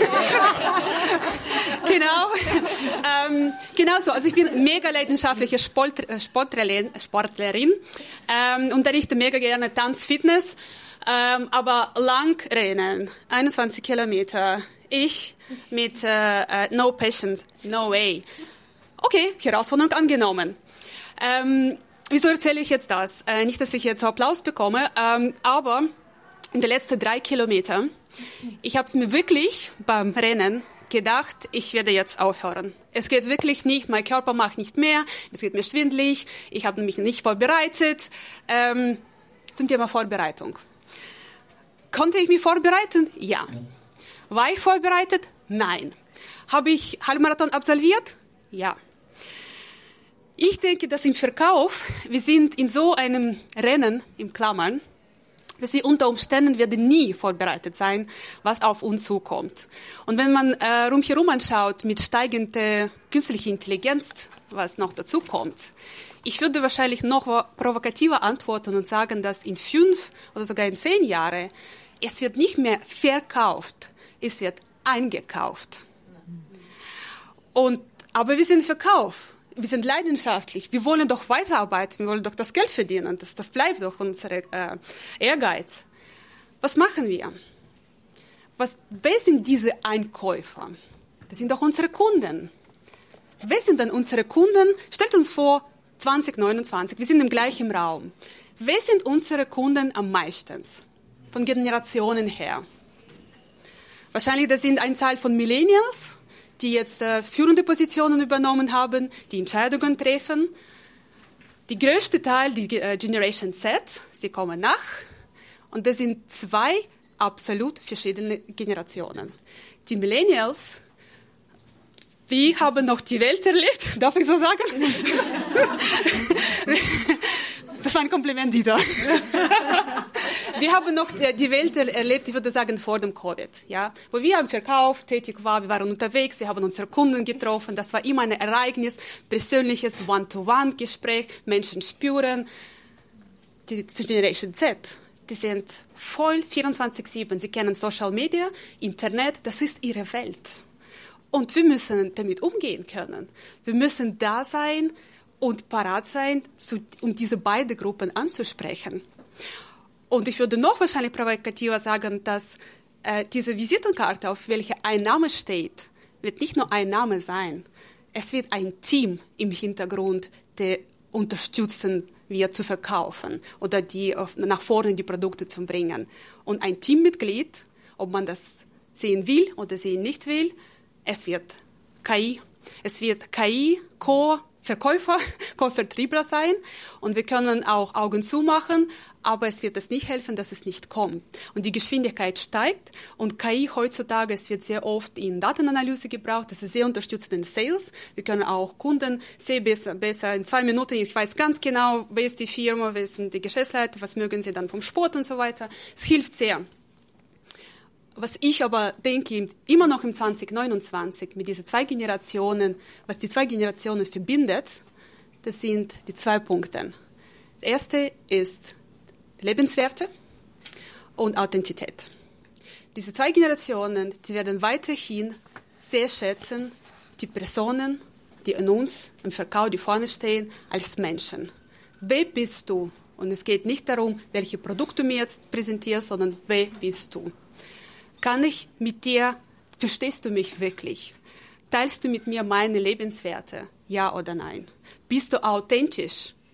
Genau so. Also ich bin mega leidenschaftliche Sportlerin, unterrichte mega gerne Tanz, Fitness, aber Langrennen, 21 Kilometer. Ich mit no patience, no way. Okay, Herausforderung angenommen. Wieso erzähle ich jetzt das? Nicht, dass ich jetzt Applaus bekomme, aber in den letzten 3 Kilometern, ich habe es mir wirklich beim Rennen gedacht, ich werde jetzt aufhören. Es geht wirklich nicht, mein Körper macht nicht mehr, es geht mir schwindelig, ich habe mich nicht vorbereitet. Zum Thema Vorbereitung. Konnte ich mich vorbereiten? Ja. War ich vorbereitet? Nein. Habe ich Halbmarathon absolviert? Ja. Ich denke, dass im Verkauf, wir sind in so einem Rennen, im Klammern, dass wir unter Umständen werden nie vorbereitet sein, was auf uns zukommt. Und wenn man rundherum anschaut, mit steigender künstlicher Intelligenz, was noch dazu kommt, ich würde wahrscheinlich noch provokativer antworten und sagen, dass in 5 oder sogar in 10 Jahren es wird nicht mehr verkauft, es wird eingekauft. Aber wir sind Verkauf. Wir sind leidenschaftlich. Wir wollen doch weiterarbeiten. Wir wollen doch das Geld verdienen. Das bleibt doch unser Ehrgeiz. Was machen wir? Wer sind diese Einkäufer? Das sind doch unsere Kunden. Wer sind denn unsere Kunden? Stellt uns vor, 2029. Wir sind im gleichen Raum. Wer sind unsere Kunden am meisten? Von Generationen her. Wahrscheinlich das sind eine Zahl von Millennials, die jetzt führende Positionen übernommen haben, die Entscheidungen treffen. Die größte Teil, die Generation Z, sie kommen nach. Und das sind 2 absolut verschiedene Generationen. Die Millennials, wir haben noch die Welt erlebt, darf ich so sagen? Das war ein Kompliment, Dieter. Wir haben noch die Welt erlebt, ich würde sagen, vor dem Covid, ja, wo wir im Verkauf tätig waren, wir waren unterwegs, wir haben unsere Kunden getroffen, das war immer ein Ereignis, persönliches One-to-One-Gespräch, Menschen spüren. Die Generation Z, die sind voll 24/7, sie kennen Social Media, Internet, das ist ihre Welt. Und wir müssen damit umgehen können. Wir müssen da sein und parat sein, um diese beiden Gruppen anzusprechen. Und ich würde noch wahrscheinlich provokativer sagen, dass diese Visitenkarte, auf welche ein Name steht, wird nicht nur ein Name sein. Es wird ein Team im Hintergrund, der unterstützen wird zu verkaufen oder die nach vorne die Produkte zu bringen. Und ein Teammitglied, ob man das sehen will oder sehen nicht will, es wird KI. Es wird KI, Verkäufer, Co-Vertriebler sein und wir können auch Augen zumachen, aber es wird es nicht helfen, dass es nicht kommt. Und die Geschwindigkeit steigt und KI heutzutage, es wird sehr oft in Datenanalyse gebraucht, das ist sehr unterstützend in Sales. Wir können auch Kunden sehr besser in 2 Minuten, ich weiß ganz genau, wer ist die Firma, wer sind die Geschäftsleiter, was mögen sie dann vom Sport und so weiter. Es hilft sehr. Was ich aber denke, immer noch im 2029 mit diesen 2 Generationen, was die 2 Generationen verbindet, das sind die 2 Punkte. Das erste ist Lebenswerte und Authentität. Diese 2 Generationen, die werden weiterhin sehr schätzen, die Personen, die in uns im Verkauf, die vorne stehen, als Menschen. Wer bist du? Und es geht nicht darum, welche Produkte du mir jetzt präsentierst, sondern wer bist du? Kann ich mit dir, verstehst du mich wirklich? Teilst du mit mir meine Lebenswerte? Ja oder nein? Bist du authentisch?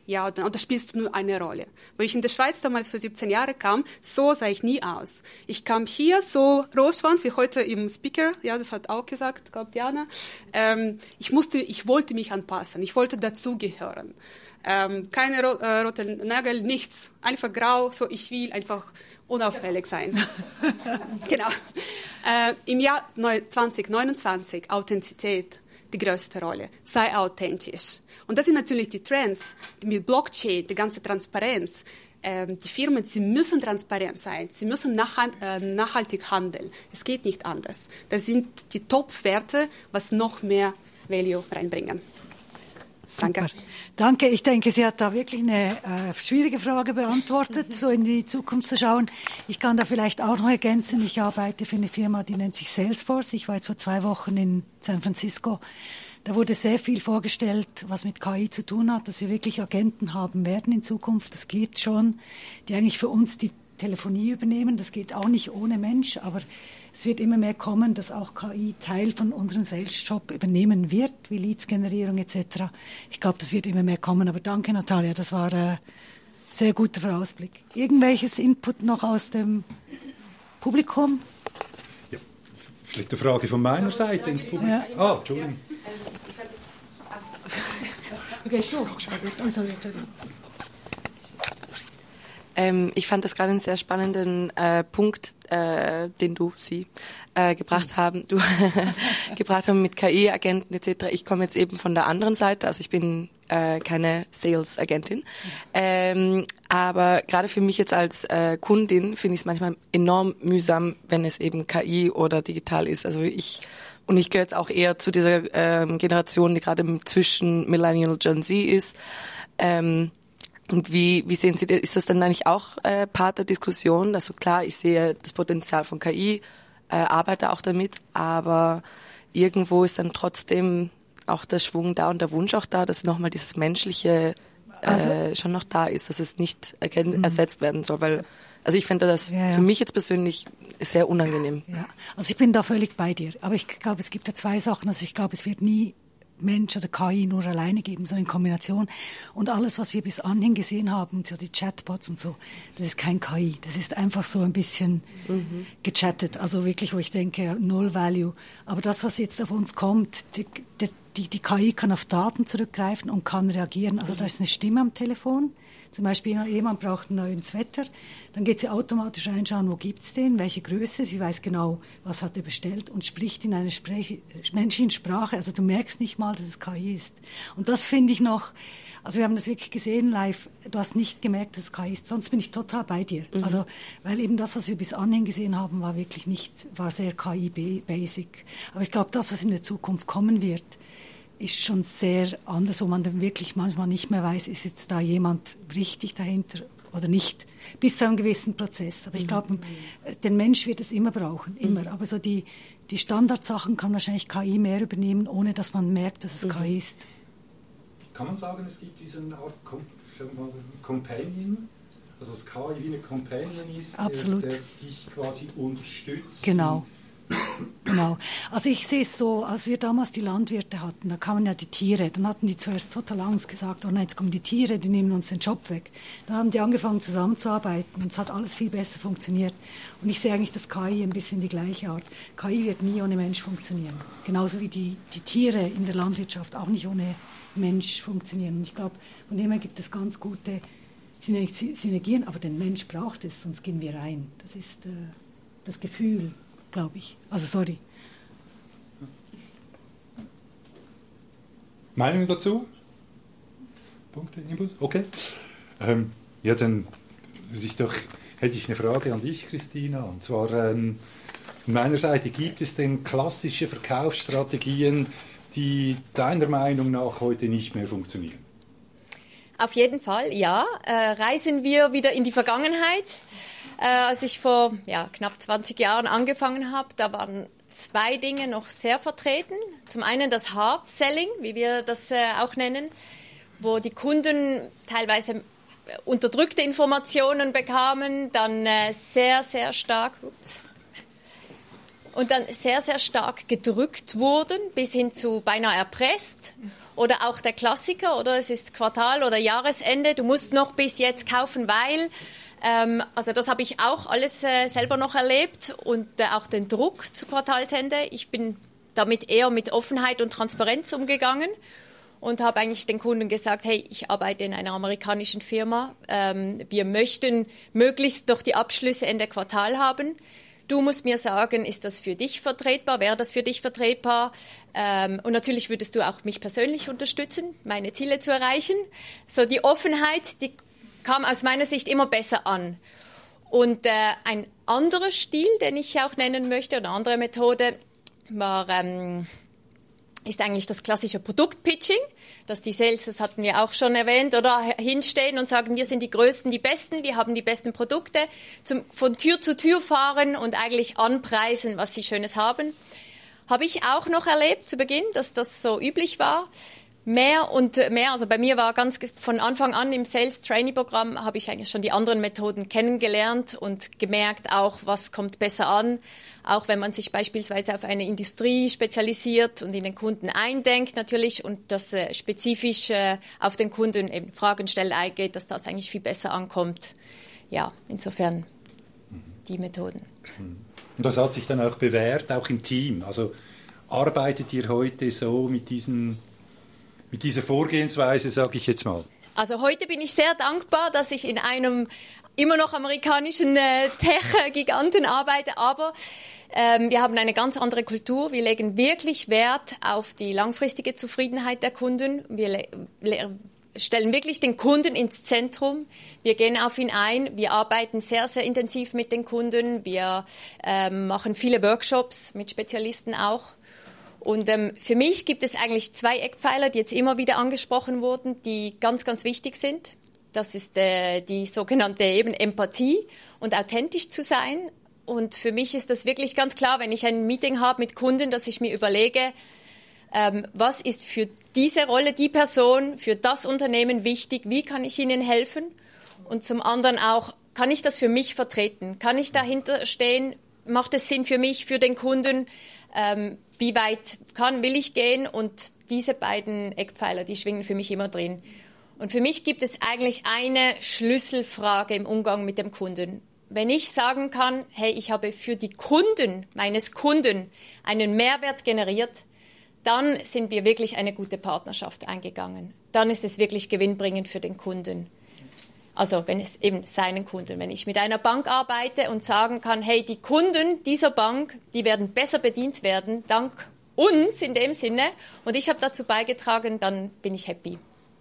Ja, oder spielst du nur eine Rolle? Wo ich in der Schweiz damals für 17 Jahre kam, so sah ich nie aus. Ich kam hier so Rohschwanz, wie heute im Speaker, ja, das hat auch gesagt, glaubt Diana. Ich wollte mich anpassen, ich wollte dazugehören. Keine roten Nägel, nichts. Einfach grau, so ich will einfach unauffällig sein. Genau. Im Jahr 2029, Authentizität, die größte Rolle. Sei authentisch. Und das sind natürlich die Trends mit Blockchain, die ganze Transparenz. Die Firmen, sie müssen transparent sein, sie müssen nachhaltig handeln. Es geht nicht anders. Das sind die Top-Werte, was noch mehr Value reinbringen. Super. Danke. Ich denke, sie hat da wirklich eine schwierige Frage beantwortet, so in die Zukunft zu schauen. Ich kann da vielleicht auch noch ergänzen. Ich arbeite für eine Firma, die nennt sich Salesforce. Ich war jetzt vor 2 Wochen in San Francisco. Da wurde sehr viel vorgestellt, was mit KI zu tun hat, dass wir wirklich Agenten haben werden in Zukunft. Das geht schon, die eigentlich für uns die Telefonie übernehmen. Das geht auch nicht ohne Mensch, aber es wird immer mehr kommen, dass auch KI Teil von unserem Sales-Job übernehmen wird, wie Leads-Generierung etc. Ich glaube, das wird immer mehr kommen. Aber danke, Natalia, das war ein sehr guter Vorausblick. Irgendwelches Input noch aus dem Publikum? Ja, vielleicht eine Frage von meiner Seite ins Publikum. Ja. Entschuldigung. Okay, ich fand das gerade einen sehr spannenden Punkt, den Sie gebracht haben mit KI-Agenten etc. Ich komme jetzt eben von der anderen Seite, also ich bin keine Sales-Agentin, aber gerade für mich jetzt als Kundin finde ich es manchmal enorm mühsam, wenn es eben KI oder digital ist. Also ich gehöre jetzt auch eher zu dieser Generation, die gerade zwischen Millennial und Gen Z ist. Und wie sehen Sie das? Ist das dann eigentlich auch Part der Diskussion? Also klar, ich sehe das Potenzial von KI, arbeite auch damit, aber irgendwo ist dann trotzdem auch der Schwung da und der Wunsch auch da, dass nochmal dieses Menschliche schon noch da ist, dass es nicht ersetzt werden soll, weil also ich finde das für mich jetzt persönlich sehr unangenehm. Ja, also ich bin da völlig bei dir, aber ich glaube, es gibt ja 2 Sachen, also ich glaube, es wird nie Mensch oder KI nur alleine geben, sondern in Kombination. Und alles, was wir bis anhin gesehen haben, so die Chatbots und so, das ist kein KI. Das ist einfach so ein bisschen gechattet. Also wirklich, wo ich denke, null Value. Aber das, was jetzt auf uns kommt, die KI kann auf Daten zurückgreifen und kann reagieren. Also da ist eine Stimme am Telefon. Zum Beispiel, jemand braucht ein neues Wetter, dann geht sie automatisch reinschauen, wo gibt's den, welche Größe, sie weiß genau, was hat er bestellt und spricht in einer menschlichen Sprache. Also du merkst nicht mal, dass es KI ist. Und das finde ich noch, also wir haben das wirklich gesehen live, du hast nicht gemerkt, dass es KI ist, sonst bin ich total bei dir. Also, weil eben das, was wir bis anhin gesehen haben, war sehr KI-basic. Aber ich glaube, das, was in der Zukunft kommen wird, ist schon sehr anders, wo man dann wirklich manchmal nicht mehr weiß, ist jetzt da jemand richtig dahinter oder nicht, bis zu einem gewissen Prozess. Aber ich glaube, den Mensch wird es immer brauchen, immer. Aber so die Standardsachen kann wahrscheinlich KI mehr übernehmen, ohne dass man merkt, dass es KI ist. Kann man sagen, es gibt diese Art Companion? Also dass KI wie eine Companion ist, Absolut. Der dich quasi unterstützt? Genau. Genau. Also ich sehe es so, als wir damals die Landwirte hatten, da kamen ja die Tiere, dann hatten die zuerst total Angst gesagt, oh nein, jetzt kommen die Tiere, die nehmen uns den Job weg. Dann haben die angefangen zusammenzuarbeiten und es hat alles viel besser funktioniert. Und ich sehe eigentlich das KI ein bisschen die gleiche Art. KI wird nie ohne Mensch funktionieren. Genauso wie die Tiere in der Landwirtschaft auch nicht ohne Mensch funktionieren. Und ich glaube, von dem her gibt es ganz gute Synergien, aber der Mensch braucht es, sonst gehen wir rein. Das ist das Gefühl, glaube ich. Also sorry. Meinungen dazu? Punkte, Input? Okay. Ja, dann hätte ich eine Frage an dich, Christina. Und zwar von meiner Seite, gibt es denn klassische Verkaufsstrategien, die deiner Meinung nach heute nicht mehr funktionieren? Auf jeden Fall, ja. Reisen wir wieder in die Vergangenheit. Als ich vor knapp 20 Jahren angefangen habe, da waren 2 Dinge noch sehr vertreten. Zum einen das Hard Selling, wie wir das auch nennen, wo die Kunden teilweise unterdrückte Informationen bekamen, dann sehr, sehr stark gedrückt wurden, bis hin zu beinahe erpresst. Oder auch der Klassiker, oder es ist Quartal- oder Jahresende, du musst noch bis jetzt kaufen, weil... Also das habe ich auch alles selber noch erlebt und auch den Druck zu Quartalsende. Ich bin damit eher mit Offenheit und Transparenz umgegangen und habe eigentlich den Kunden gesagt, hey, ich arbeite in einer amerikanischen Firma. Wir möchten möglichst doch die Abschlüsse Ende Quartal haben. Du musst mir sagen, ist das für dich vertretbar? Wäre das für dich vertretbar? Und natürlich würdest du auch mich persönlich unterstützen, meine Ziele zu erreichen. So die Offenheit, die kam aus meiner Sicht immer besser an. Und ein anderer Stil, den ich auch nennen möchte, oder eine andere Methode, ist eigentlich das klassische Produktpitching, dass die Sales, das hatten wir auch schon erwähnt, oder hinstehen und sagen, wir sind die Größten, die Besten, wir haben die besten Produkte, von Tür zu Tür fahren und eigentlich anpreisen, was sie Schönes haben. Habe ich auch noch erlebt zu Beginn, dass das so üblich war. Mehr und mehr, also bei mir war ganz von Anfang an im Sales-Trainee-Programm, habe ich eigentlich schon die anderen Methoden kennengelernt und gemerkt auch, was kommt besser an. Auch wenn man sich beispielsweise auf eine Industrie spezialisiert und in den Kunden eindenkt natürlich und das spezifisch auf den Kunden eben Fragen stellt, eingeht, dass das eigentlich viel besser ankommt. Ja, insofern die Methoden. Und das hat sich dann auch bewährt, auch im Team. Also arbeitet ihr heute so mit dieser Vorgehensweise, sage ich jetzt mal? Also heute bin ich sehr dankbar, dass ich in einem immer noch amerikanischen Tech-Giganten arbeite, aber wir haben eine ganz andere Kultur. Wir legen wirklich Wert auf die langfristige Zufriedenheit der Kunden. Wir stellen wirklich den Kunden ins Zentrum. Wir gehen auf ihn ein. Wir arbeiten sehr, sehr intensiv mit den Kunden. Wir machen viele Workshops mit Spezialisten auch. Und für mich gibt es eigentlich 2 Eckpfeiler, die jetzt immer wieder angesprochen wurden, die ganz, ganz wichtig sind. Das ist die sogenannte eben Empathie und authentisch zu sein. Und für mich ist das wirklich ganz klar, wenn ich ein Meeting habe mit Kunden, dass ich mir überlege, was ist für diese Rolle, die Person, für das Unternehmen wichtig, wie kann ich ihnen helfen? Und zum anderen auch, kann ich das für mich vertreten? Kann ich dahinter stehen? Macht es Sinn für mich, für den Kunden? Wie weit will ich gehen? Und diese beiden Eckpfeiler, die schwingen für mich immer drin. Und für mich gibt es eigentlich eine Schlüsselfrage im Umgang mit dem Kunden. Wenn ich sagen kann, hey, ich habe für die Kunden meines Kunden einen Mehrwert generiert, dann sind wir wirklich eine gute Partnerschaft eingegangen. Dann ist es wirklich gewinnbringend für den Kunden. Also wenn es eben seinen Kunden, wenn ich mit einer Bank arbeite und sagen kann, hey, die Kunden dieser Bank, die werden besser bedient werden, dank uns in dem Sinne, und ich habe dazu beigetragen, dann bin ich happy.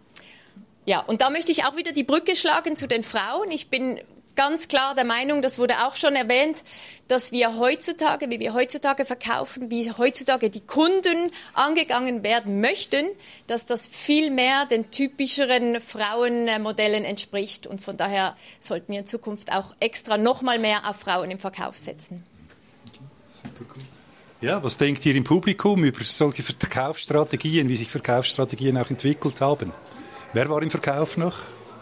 Ja, und da möchte ich auch wieder die Brücke schlagen zu den Frauen. Ich bin ganz klar der Meinung, das wurde auch schon erwähnt, dass wir heutzutage, wie wir heutzutage verkaufen, wie heutzutage die Kunden angegangen werden möchten, dass das viel mehr den typischeren Frauenmodellen entspricht. Und von daher sollten wir in Zukunft auch extra noch mal mehr auf Frauen im Verkauf setzen. Super cool. Ja, was denkt ihr im Publikum über solche Verkaufsstrategien, wie sich Verkaufsstrategien auch entwickelt haben? Wer war im Verkauf noch?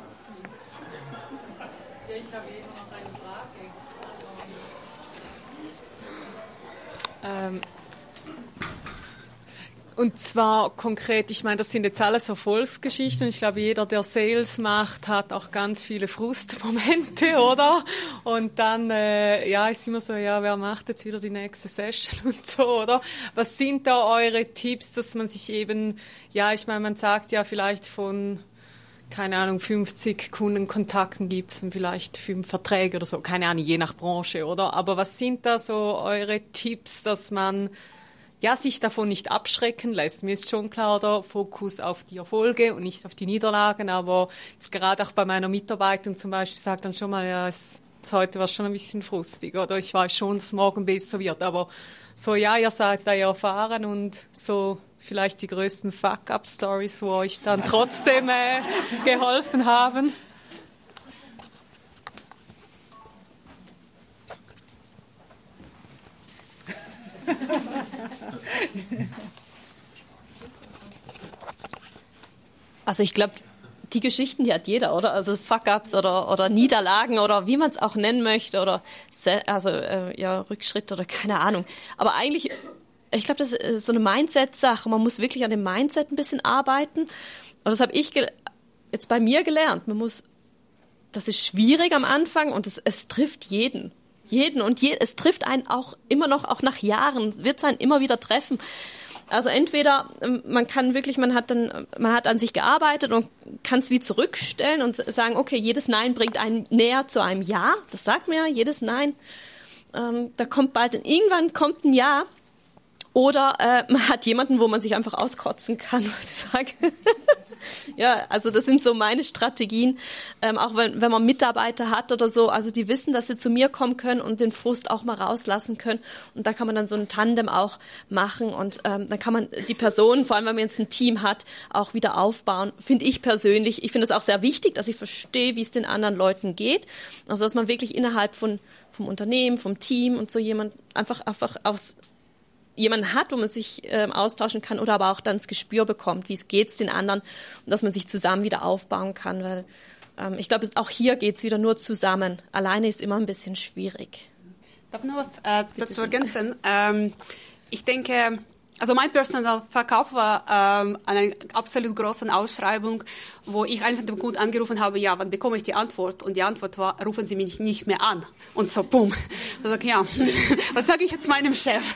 Ich habe eben noch eine Frage. Und zwar konkret, ich meine, das sind jetzt alles Erfolgsgeschichten und ich glaube, jeder, der Sales macht, hat auch ganz viele Frustmomente, oder? Und dann, ist immer so, ja, wer macht jetzt wieder die nächste Session und so, oder? Was sind da eure Tipps, dass man sich eben, ja, ich meine, man sagt ja vielleicht von, keine Ahnung, 50 Kundenkontakten gibt es und vielleicht 5 Verträge oder so, keine Ahnung, je nach Branche, oder? Aber was sind da so eure Tipps, dass man sich davon nicht abschrecken lässt? Mir ist schon klar, der Fokus auf die Erfolge und nicht auf die Niederlagen, aber jetzt gerade auch bei meiner Mitarbeiterin zum Beispiel sagt dann schon mal, ja, heute war es schon ein bisschen frustig, oder ich weiß schon, dass es morgen besser wird, aber so, ja, ihr seid da ja erfahren und so vielleicht die größten Fuck-up-Stories, wo euch dann trotzdem geholfen haben. Also ich glaube, die Geschichten, die hat jeder, oder? Also Fuck-ups oder Niederlagen oder wie man es auch nennen möchte oder Rückschritt oder keine Ahnung. Aber eigentlich ich glaube, das ist so eine Mindset-Sache. Man muss wirklich an dem Mindset ein bisschen arbeiten. Und das habe ich jetzt bei mir gelernt. Das ist schwierig am Anfang und es trifft jeden. Es trifft einen auch immer noch, auch nach Jahren, wird es einen immer wieder treffen. Also entweder man hat an sich gearbeitet und kann es wie zurückstellen und sagen, okay, jedes Nein bringt einen näher zu einem Ja. Das sagt mir ja, jedes Nein. Irgendwann kommt ein Ja. Oder man hat jemanden, wo man sich einfach auskotzen kann, was ich sage. Ja, also das sind so meine Strategien, auch wenn man Mitarbeiter hat oder so, also die wissen, dass sie zu mir kommen können und den Frust auch mal rauslassen können und da kann man dann so ein Tandem auch machen und dann kann man die Person, vor allem wenn man jetzt ein Team hat, auch wieder aufbauen, finde ich persönlich. Ich finde es auch sehr wichtig, dass ich verstehe, wie es den anderen Leuten geht, also dass man wirklich innerhalb vom Unternehmen, vom Team und so jemand einfach jemanden hat, wo man sich austauschen kann oder aber auch dann das Gespür bekommt, wie es geht den anderen und dass man sich zusammen wieder aufbauen kann, weil ich glaube, auch hier geht es wieder nur zusammen. Alleine ist immer ein bisschen schwierig. Darf ich noch was dazu ergänzen? Ich denke, also mein Personal Verkauf war eine absolut große Ausschreibung, wo ich einfach dem Kunden angerufen habe, ja, wann bekomme ich die Antwort? Und die Antwort war, rufen Sie mich nicht mehr an. Und so, bumm. Da sage ich, ja, was sage ich jetzt meinem Chef?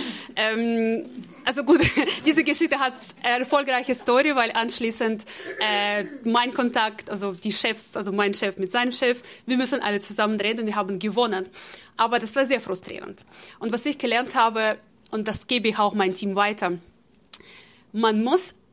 Also gut, diese Geschichte hat eine erfolgreiche Story, weil anschließend mein Kontakt, also die Chefs, also mein Chef mit seinem Chef, wir müssen alle zusammen reden, wir haben gewonnen. Aber das war sehr frustrierend. Und was ich gelernt habe, und das gebe ich auch mein Team weiter, man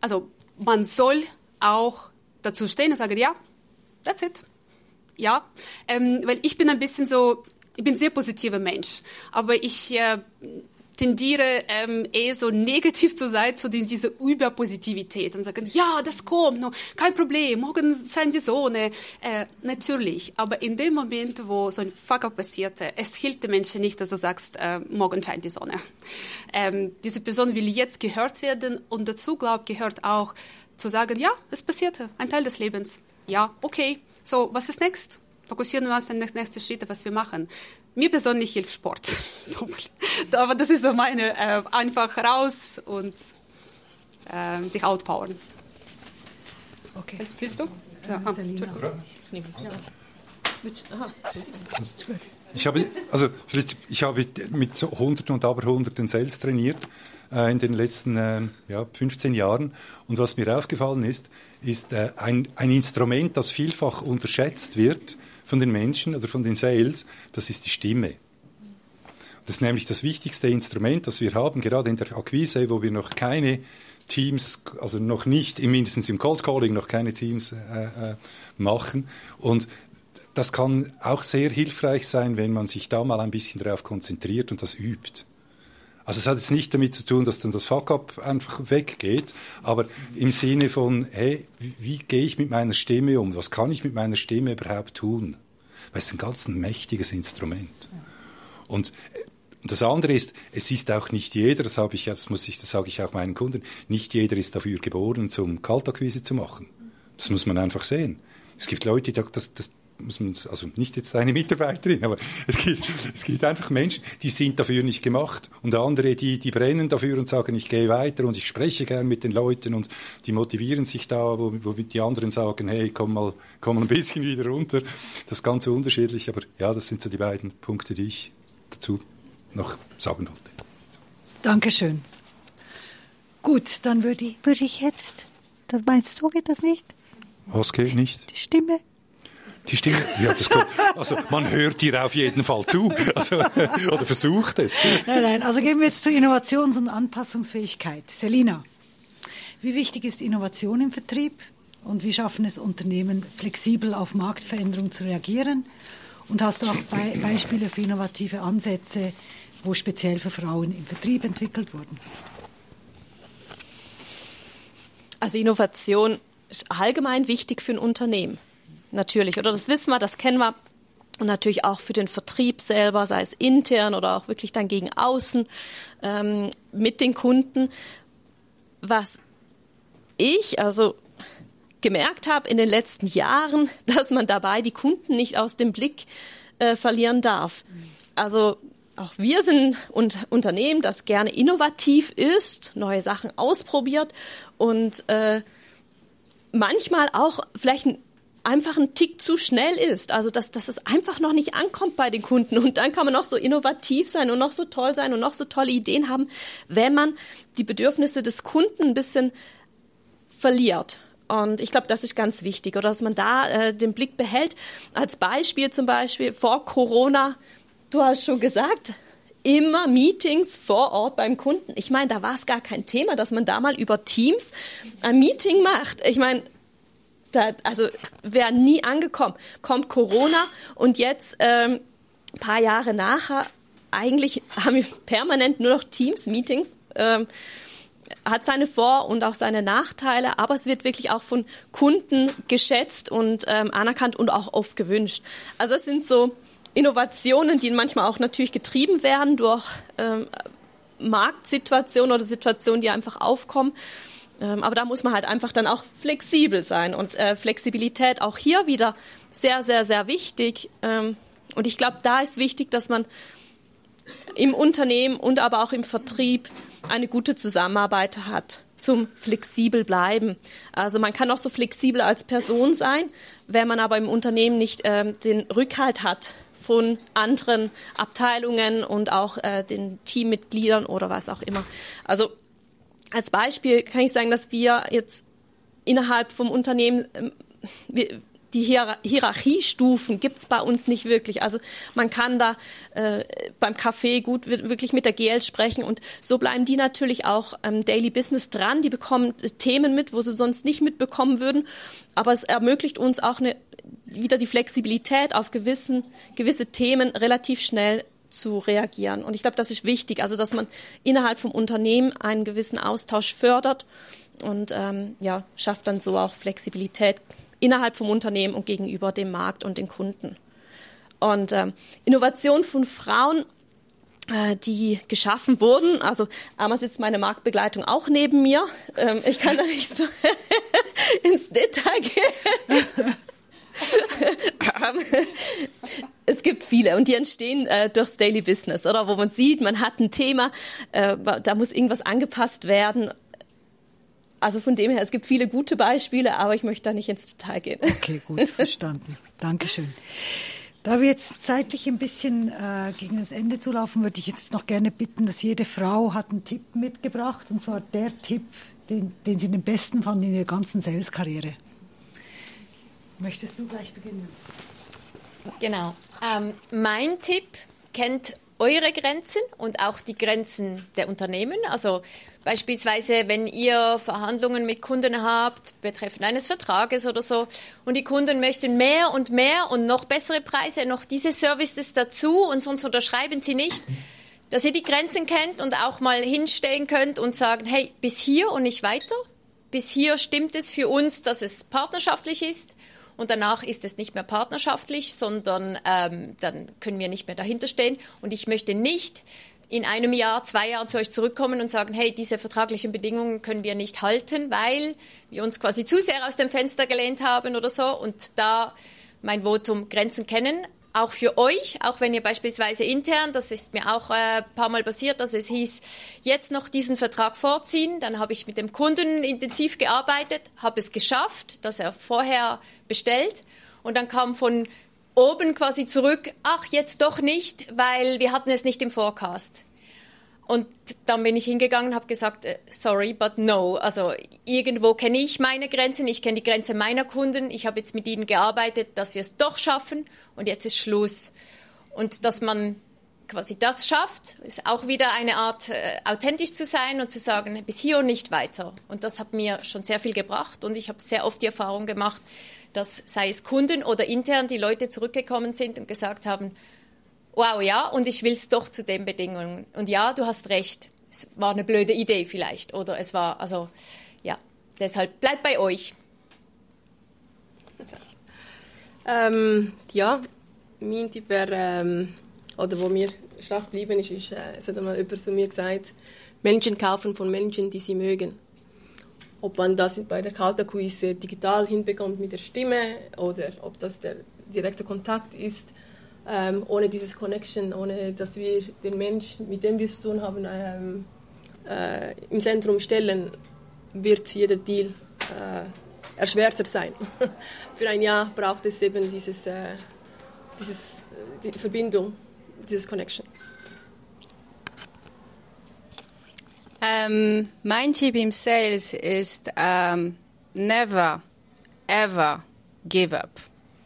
soll auch dazu stehen und sagen, ja, that's it. Ja, weil ich bin ein bisschen so, ich bin ein sehr positiver Mensch, aber ich tendiere eher so negativ zu sein, zu dieser Überpositivität und sagen, ja, das kommt noch, kein Problem, morgen scheint die Sonne. Natürlich, aber in dem Moment, wo so ein Fuck-up passierte, es hilft den Menschen nicht, dass du sagst, morgen scheint die Sonne. Diese Person will jetzt gehört werden und dazu, gehört auch zu sagen, ja, es passierte, ein Teil des Lebens. Ja, okay, so, was ist next? Fokussieren wir uns an die nächsten Schritte, was wir machen. Mir persönlich hilft Sport. Aber das ist so meine, einfach raus und sich outpowern. Okay. Willst du? Ja. Ich habe mit so Hunderten und Aberhunderten Sales trainiert in den letzten 15 Jahren. Und was mir aufgefallen ist ein Instrument, das vielfach unterschätzt wird von den Menschen oder von den Sales, das ist die Stimme. Das ist nämlich das wichtigste Instrument, das wir haben, gerade in der Akquise, wo wir noch keine Teams, also noch nicht, mindestens im Cold Calling, noch keine Teams machen. Und das kann auch sehr hilfreich sein, wenn man sich da mal ein bisschen darauf konzentriert und das übt. Also es hat jetzt nicht damit zu tun, dass dann das Fuck-up einfach weggeht, aber im Sinne von, hey, wie gehe ich mit meiner Stimme um? Was kann ich mit meiner Stimme überhaupt tun? Weil es ist ein ganz mächtiges Instrument. Und das andere ist, es ist auch nicht jeder, das sage ich auch meinen Kunden, nicht jeder ist dafür geboren, zum Kaltakquise zu machen. Das muss man einfach sehen. Es gibt Leute, das muss man, also nicht jetzt eine Mitarbeiterin, aber es gibt einfach Menschen, die sind dafür nicht gemacht und andere, die brennen dafür und sagen, ich gehe weiter und ich spreche gern mit den Leuten und die motivieren sich da, wo die anderen sagen, hey, komm mal ein bisschen wieder runter. Das ist ganz unterschiedlich, aber ja, das sind so die beiden Punkte, die ich dazu noch sagen wollte. Dankeschön. Gut, dann würde ich jetzt, meinst du, geht das nicht? Was geht nicht? Die Stimme. Die Stimme, ja, das kommt, also man hört dir auf jeden Fall zu, also, oder versucht es. Nein, also gehen wir jetzt zur Innovations- und Anpassungsfähigkeit. Selina, wie wichtig ist Innovation im Vertrieb und wie schaffen es Unternehmen, flexibel auf Marktveränderungen zu reagieren? Und hast du auch Beispiele für innovative Ansätze, wo speziell für Frauen im Vertrieb entwickelt wurden? Also Innovation ist allgemein wichtig für ein Unternehmen. Natürlich, oder das wissen wir, das kennen wir. Und natürlich auch für den Vertrieb selber, sei es intern oder auch wirklich dann gegen außen mit den Kunden. Was ich gemerkt habe in den letzten Jahren, dass man dabei die Kunden nicht aus dem Blick verlieren darf. Also auch wir sind ein Unternehmen, das gerne innovativ ist, neue Sachen ausprobiert und manchmal auch vielleicht einfach ein Tick zu schnell ist. Also dass es einfach noch nicht ankommt bei den Kunden. Und dann kann man noch so innovativ sein und noch so toll sein und noch so tolle Ideen haben, wenn man die Bedürfnisse des Kunden ein bisschen verliert. Und ich glaube, das ist ganz wichtig, oder dass man da den Blick behält. Als Beispiel zum Beispiel vor Corona, du hast schon gesagt, immer Meetings vor Ort beim Kunden. Ich meine, da war es gar kein Thema, dass man da mal über Teams ein Meeting macht. Ich meine, also wäre nie angekommen. Kommt Corona und jetzt ein paar Jahre nachher, eigentlich haben wir permanent nur noch Teams-Meetings. Hat seine Vor- und auch seine Nachteile, aber es wird wirklich auch von Kunden geschätzt und anerkannt und auch oft gewünscht. Also es sind so Innovationen, die manchmal auch natürlich getrieben werden durch Marktsituationen oder Situationen, die einfach aufkommen. Aber da muss man halt einfach dann auch flexibel sein. Und Flexibilität auch hier wieder sehr, sehr, sehr wichtig. Und ich glaube, da ist wichtig, dass man im Unternehmen und aber auch im Vertrieb eine gute Zusammenarbeit hat zum flexibel bleiben. Also man kann auch so flexibel als Person sein, wenn man aber im Unternehmen nicht den Rückhalt hat von anderen Abteilungen und auch den Teammitgliedern oder was auch immer. Also als Beispiel kann ich sagen, dass wir jetzt innerhalb vom Unternehmen, die Hierarchiestufen gibt's bei uns nicht wirklich. Also man kann da beim Café gut wirklich mit der GL sprechen und so bleiben die natürlich auch Daily Business dran. Die bekommen Themen mit, wo sie sonst nicht mitbekommen würden. Aber es ermöglicht uns auch wieder die Flexibilität auf gewisse Themen relativ schnell zu reagieren. Und ich glaube, das ist wichtig, also dass man innerhalb vom Unternehmen einen gewissen Austausch fördert und schafft dann so auch Flexibilität innerhalb vom Unternehmen und gegenüber dem Markt und den Kunden. Und Innovation von Frauen, die geschaffen wurden, also einmal sitzt meine Marktbegleitung auch neben mir. Ich kann da nicht so ins Detail gehen. Es gibt viele und die entstehen durchs Daily Business, oder wo man sieht, man hat ein Thema, da muss irgendwas angepasst werden. Also von dem her, es gibt viele gute Beispiele, aber ich möchte da nicht ins Detail gehen. Okay, gut, verstanden. Dankeschön. Da wir jetzt zeitlich ein bisschen gegen das Ende zulaufen, würde ich jetzt noch gerne bitten, dass jede Frau hat einen Tipp mitgebracht, und zwar der Tipp, den sie den besten fand in ihrer ganzen Sales-Karriere. Möchtest du gleich beginnen? Genau. Mein Tipp: kennt eure Grenzen und auch die Grenzen der Unternehmen. Also beispielsweise, wenn ihr Verhandlungen mit Kunden habt, betreffend eines Vertrages oder so, und die Kunden möchten mehr und noch bessere Preise, noch diese Services dazu und sonst unterschreiben sie nicht, dass ihr die Grenzen kennt und auch mal hinstehen könnt und sagen, hey, bis hier und nicht weiter. Bis hier stimmt es für uns, dass es partnerschaftlich ist. Und danach ist es nicht mehr partnerschaftlich, sondern dann können wir nicht mehr dahinter stehen. Und ich möchte nicht in einem Jahr, 2 Jahren zu euch zurückkommen und sagen, hey, diese vertraglichen Bedingungen können wir nicht halten, weil wir uns quasi zu sehr aus dem Fenster gelehnt haben oder so. Und da mein Votum: Grenzen kennen. Auch für euch, auch wenn ihr beispielsweise intern, das ist mir auch ein paar Mal passiert, dass es hieß, jetzt noch diesen Vertrag vorziehen. Dann habe ich mit dem Kunden intensiv gearbeitet, habe es geschafft, dass er vorher bestellt. Und dann kam von oben quasi zurück, ach, jetzt doch nicht, weil wir hatten es nicht im Forecast. Und dann bin ich hingegangen und habe gesagt, sorry, but no. Also irgendwo kenne ich meine Grenzen, ich kenne die Grenzen meiner Kunden. Ich habe jetzt mit ihnen gearbeitet, dass wir es doch schaffen und jetzt ist Schluss. Und dass man quasi das schafft, ist auch wieder eine Art, authentisch zu sein und zu sagen, bis hier und nicht weiter. Und das hat mir schon sehr viel gebracht und ich habe sehr oft die Erfahrung gemacht, dass, sei es Kunden oder intern, die Leute zurückgekommen sind und gesagt haben, wow, ja, und ich will es doch zu den Bedingungen. Und ja, du hast recht, es war eine blöde Idee vielleicht. Oder es war, also, ja, deshalb bleibt bei euch. Ja, mein Tipp wäre, oder wo mir stark geblieben ist, es hat einmal jemand zu mir gesagt, Menschen kaufen von Menschen, die sie mögen. Ob man das bei der Kaltakquise digital hinbekommt mit der Stimme oder ob das der direkte Kontakt ist, ohne dieses Connection, ohne dass wir den Mensch, mit dem wir es zu tun haben, im Zentrum stellen, wird jeder Deal erschwerter sein. Für ein Jahr braucht es eben die Verbindung, dieses Connection. Mein Tipp im Sales ist never, ever give up.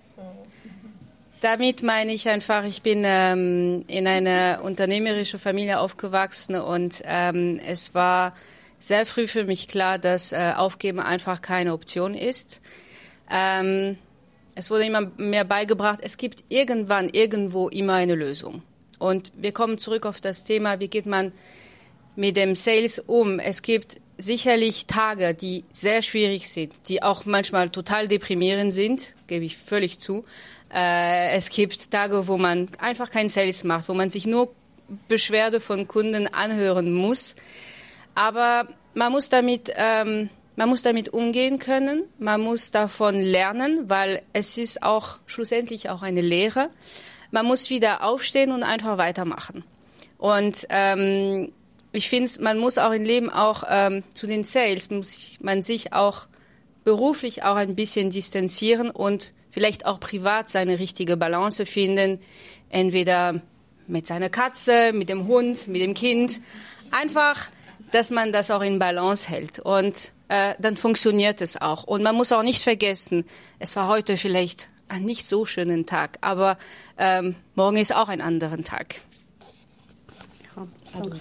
Damit meine ich einfach, ich bin in einer unternehmerischen Familie aufgewachsen und es war sehr früh für mich klar, dass Aufgeben einfach keine Option ist. Es wurde immer mehr beigebracht, es gibt irgendwann, irgendwo immer eine Lösung. Und wir kommen zurück auf das Thema, wie geht man mit dem Sales um? Es gibt sicherlich Tage, die sehr schwierig sind, die auch manchmal total deprimierend sind, gebe ich völlig zu. Es gibt Tage, wo man einfach kein Sales macht, wo man sich nur Beschwerde von Kunden anhören muss. Aber man muss damit umgehen können, man muss davon lernen, weil es ist auch schlussendlich auch eine Lehre. Man muss wieder aufstehen und einfach weitermachen. Und ich finde, man muss auch im Leben auch zu den Sales, muss man sich auch beruflich auch ein bisschen distanzieren und vielleicht auch privat seine richtige Balance finden, entweder mit seiner Katze, mit dem Hund, mit dem Kind. Einfach, dass man das auch in Balance hält und dann funktioniert es auch. Und man muss auch nicht vergessen, es war heute vielleicht ein nicht so schönen Tag, aber morgen ist auch ein anderer Tag. Ja, danke.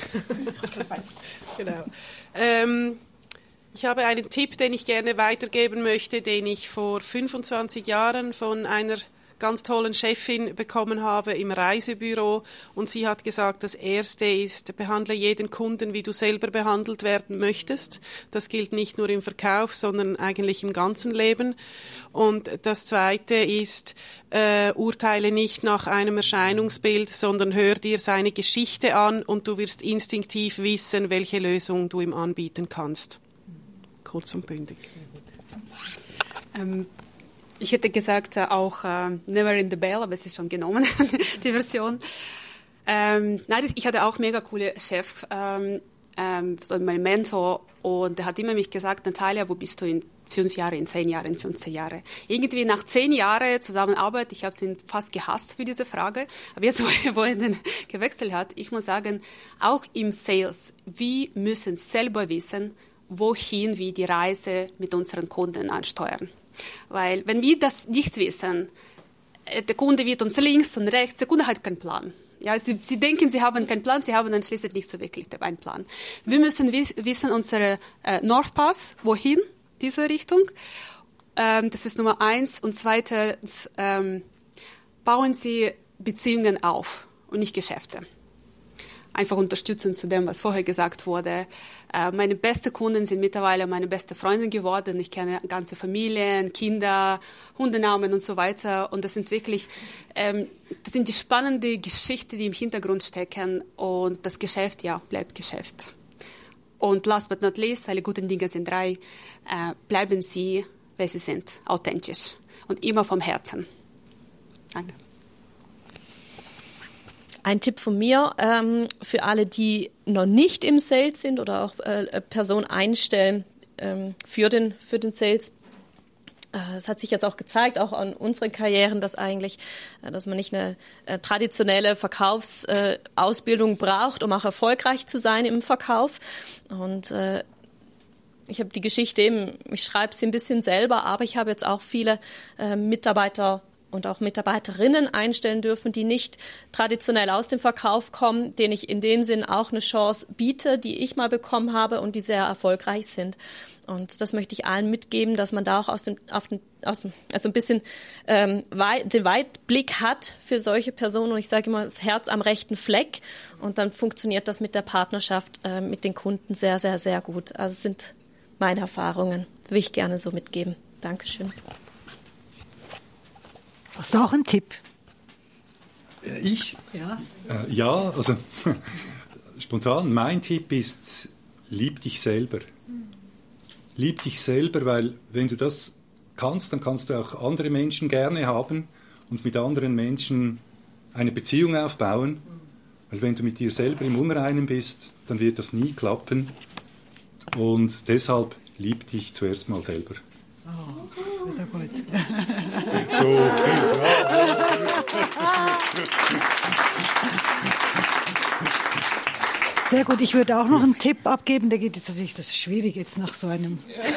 Genau. Ich habe einen Tipp, den ich gerne weitergeben möchte, den ich vor 25 Jahren von einer ganz tollen Chefin bekommen habe im Reisebüro. Und sie hat gesagt, das Erste ist, behandle jeden Kunden, wie du selber behandelt werden möchtest. Das gilt nicht nur im Verkauf, sondern eigentlich im ganzen Leben. Und das Zweite ist, urteile nicht nach einem Erscheinungsbild, sondern hör dir seine Geschichte an und du wirst instinktiv wissen, welche Lösung du ihm anbieten kannst. Kurz und bündig. Ich hätte gesagt, auch Never in the Bell, aber es ist schon genommen, die Version. Nein, ich hatte auch mega coole Chef, so mein Mentor, und der hat immer mich gesagt, Natalia, wo bist du in 5 Jahren, in 10 Jahren, in 15 Jahren? Irgendwie nach 10 Jahren Zusammenarbeit, ich habe ihn fast gehasst für diese Frage, aber jetzt, wo er dann gewechselt hat, ich muss sagen, auch im Sales, wir müssen selber wissen, wohin wir die Reise mit unseren Kunden ansteuern. Weil wenn wir das nicht wissen, der Kunde wird uns links und rechts, der Kunde hat keinen Plan. Ja, sie denken, sie haben keinen Plan, sie haben dann schließlich nicht so wirklich einen Plan. Wir müssen wissen, unsere North Pass, wohin, diese Richtung. Das ist Nummer 1. Und zweitens, bauen Sie Beziehungen auf und nicht Geschäfte. Einfach unterstützen zu dem, was vorher gesagt wurde. Meine besten Kunden sind mittlerweile meine beste Freundin geworden. Ich kenne ganze Familien, Kinder, Hundenamen und so weiter. Und das sind wirklich, das sind die spannenden Geschichten, die im Hintergrund stecken. Und das Geschäft, ja, bleibt Geschäft. Und last but not least, alle guten Dinge sind 3. Bleiben Sie, wer Sie sind, authentisch. Und immer vom Herzen. Danke. Ein Tipp von mir für alle, die noch nicht im Sales sind oder auch Personen einstellen für den Sales. Es hat sich jetzt auch gezeigt, auch an unseren Karrieren, dass man nicht eine traditionelle Verkaufsausbildung braucht, um auch erfolgreich zu sein im Verkauf. Und ich habe die Geschichte eben, ich schreibe sie ein bisschen selber, aber ich habe jetzt auch viele Mitarbeiter und auch Mitarbeiterinnen einstellen dürfen, die nicht traditionell aus dem Verkauf kommen, denen ich in dem Sinn auch eine Chance biete, die ich mal bekommen habe und die sehr erfolgreich sind. Und das möchte ich allen mitgeben, dass man da auch also ein bisschen den Weitblick hat für solche Personen. Und ich sage immer, das Herz am rechten Fleck. Und dann funktioniert das mit der Partnerschaft mit den Kunden sehr, sehr, sehr gut. Also es sind meine Erfahrungen. Das will ich gerne so mitgeben. Dankeschön. Hast du auch einen Tipp? Ich? Ja. Ja, also spontan, mein Tipp ist, lieb dich selber. Lieb dich selber, weil wenn du das kannst, dann kannst du auch andere Menschen gerne haben und mit anderen Menschen eine Beziehung aufbauen. Weil wenn du mit dir selber im Unreinen bist, dann wird das nie klappen. Und deshalb lieb dich zuerst mal selber. Oh, das ist ja gut. So. Sehr gut, ich würde auch noch einen Tipp abgeben, der geht jetzt natürlich, das ist schwierig jetzt nach so einem...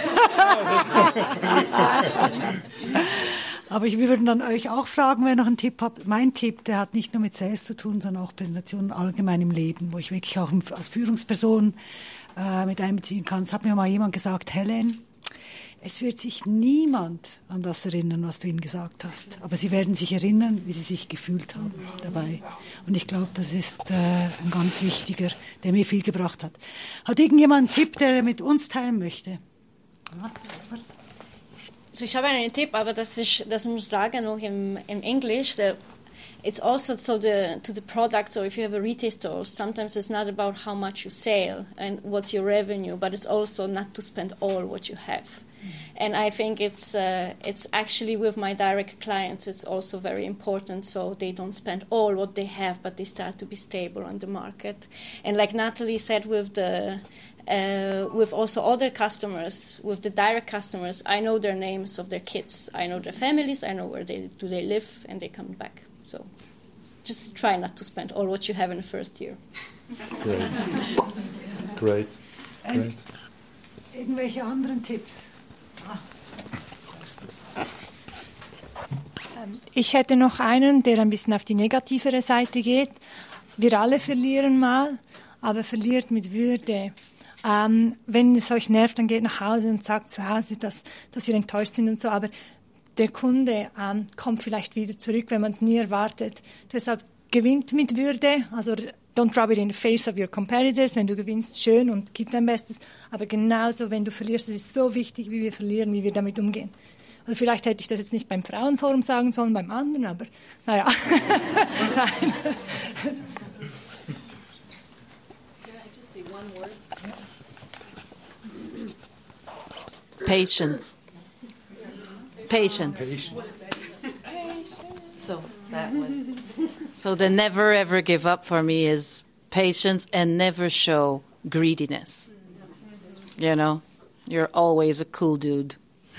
Aber wir würden dann euch auch fragen, wer noch einen Tipp hat. Mein Tipp, der hat nicht nur mit Sales zu tun, sondern auch Präsentationen allgemein im Leben, wo ich wirklich auch als Führungsperson mit einbeziehen kann. Es hat mir mal jemand gesagt, Helen, es wird sich niemand an das erinnern, was du ihnen gesagt hast. Aber sie werden sich erinnern, wie sie sich gefühlt haben dabei. Und ich glaube, das ist ein ganz wichtiger, der mir viel gebracht hat. Hat irgendjemand einen Tipp, der er mit uns teilen möchte? Ja. So, ich habe einen Tipp, aber das muss ich sagen, noch im Englisch. It's also to the product, so if you have a retail store, sometimes it's not about how much you sell and what's your revenue, but it's also not to spend all what you have. And I think it's actually with my direct clients, it's also very important, so they don't spend all what they have, but they start to be stable on the market. And like Natalie said, with also other customers, with the direct customers, I know their names of their kids, I know their families, I know where they live, and they come back. So just try not to spend all what you have in the first year. Great. Irgendwelche anderen Tipps? Ich hätte noch einen, der ein bisschen auf die negativere Seite geht. Wir alle verlieren mal, aber verliert mit Würde. Wenn es euch nervt, dann geht nach Hause und sagt zu Hause, dass ihr enttäuscht sind und so. Aber der Kunde kommt vielleicht wieder zurück, wenn man es nie erwartet. Deshalb gewinnt mit Würde. Also don't rub it in the face of your competitors. Wenn du gewinnst, schön und gib dein Bestes. Aber genauso, wenn du verlierst, es ist so wichtig, wie wir verlieren, wie wir damit umgehen. Also vielleicht hätte ich das jetzt nicht beim Frauenforum sagen sollen, beim anderen, aber naja. Nein. Patience. So the never ever give up for me is patience and never show greediness. You know, you're always a cool dude.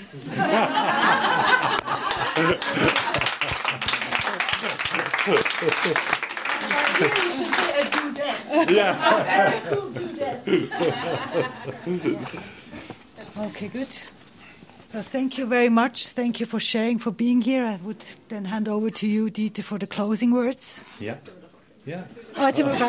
Okay, good. So thank you very much. Thank you for sharing, for being here. I would then hand over to you, Dieter, for the closing words. Yeah. Yeah. Oh, it's about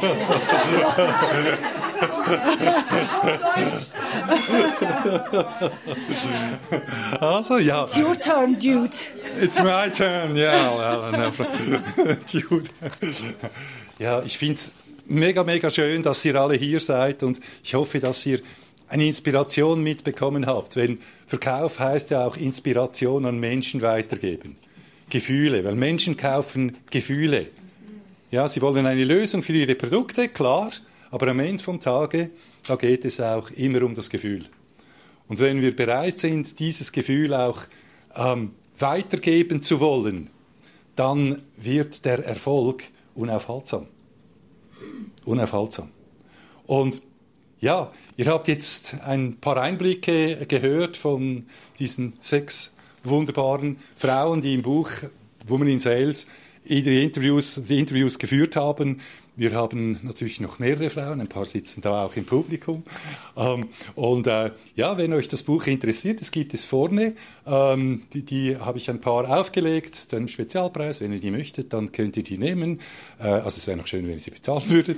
Also, ja. It's your turn, dude. It's my turn, ja. Dude. Ja, ich finde es mega schön, dass ihr alle hier seid und ich hoffe, dass ihr eine Inspiration mitbekommen habt. Wenn Verkauf heißt ja auch Inspiration an Menschen weitergeben. Gefühle, weil Menschen kaufen Gefühle. Ja, sie wollen eine Lösung für ihre Produkte, klar, aber am Ende vom Tage, da geht es auch immer um das Gefühl. Und wenn wir bereit sind, dieses Gefühl auch weitergeben zu wollen, dann wird der Erfolg unaufhaltsam. Unaufhaltsam. Und ja, ihr habt jetzt ein paar Einblicke gehört von diesen 6 wunderbaren Frauen, die im Buch Women in Sales die Interviews geführt haben. Wir haben natürlich noch mehrere Frauen, ein paar sitzen da auch im Publikum. Ja, wenn euch das Buch interessiert, es gibt es vorne. Die habe ich ein paar aufgelegt, den Spezialpreis. Wenn ihr die möchtet, dann könnt ihr die nehmen. Also es wäre noch schön, wenn ihr sie bezahlen würdet.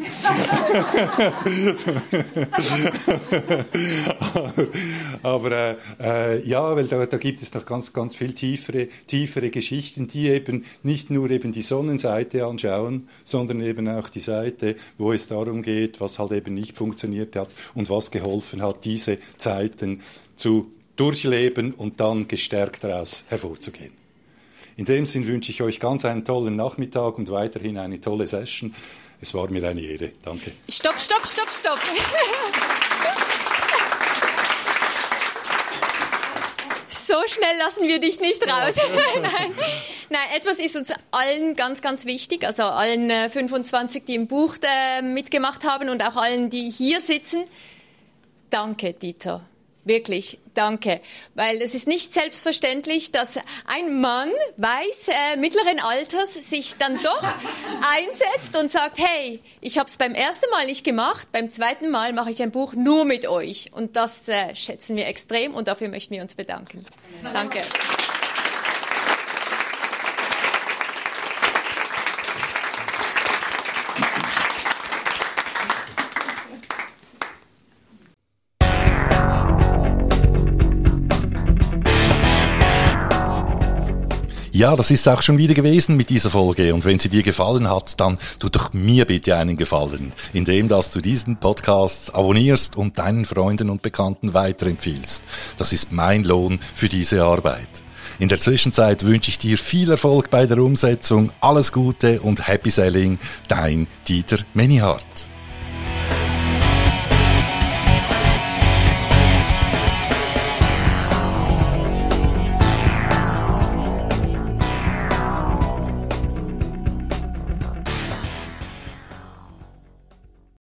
Aber ja, weil da gibt es noch ganz viel tiefere Geschichten, die eben nicht nur eben die Sonnenseite anschauen, sondern eben auch die Seite, wo es darum geht, was halt eben nicht funktioniert hat und was geholfen hat, diese Zeiten zu durchleben und dann gestärkt daraus hervorzugehen. In dem Sinn wünsche ich euch ganz einen tollen Nachmittag und weiterhin eine tolle Session. Es war mir eine Ehre. Danke. Stopp. so schnell lassen wir dich nicht raus. Nein, etwas ist uns allen ganz, ganz wichtig, also allen 25, die im Buch mitgemacht haben und auch allen, die hier sitzen. Danke, Dieter. Wirklich, danke. Weil es ist nicht selbstverständlich, dass ein Mann mittleren Alters sich dann doch einsetzt und sagt, hey, ich habe es beim ersten Mal nicht gemacht, beim zweiten Mal mache ich ein Buch nur mit euch. Und das schätzen wir extrem und dafür möchten wir uns bedanken. Danke. Ja, das ist auch schon wieder gewesen mit dieser Folge. Und wenn sie dir gefallen hat, dann tu doch mir bitte einen Gefallen, indem dass du diesen Podcast abonnierst und deinen Freunden und Bekannten weiterempfiehlst. Das ist mein Lohn für diese Arbeit. In der Zwischenzeit wünsche ich dir viel Erfolg bei der Umsetzung, alles Gute und Happy Selling, dein Dieter Menihardt.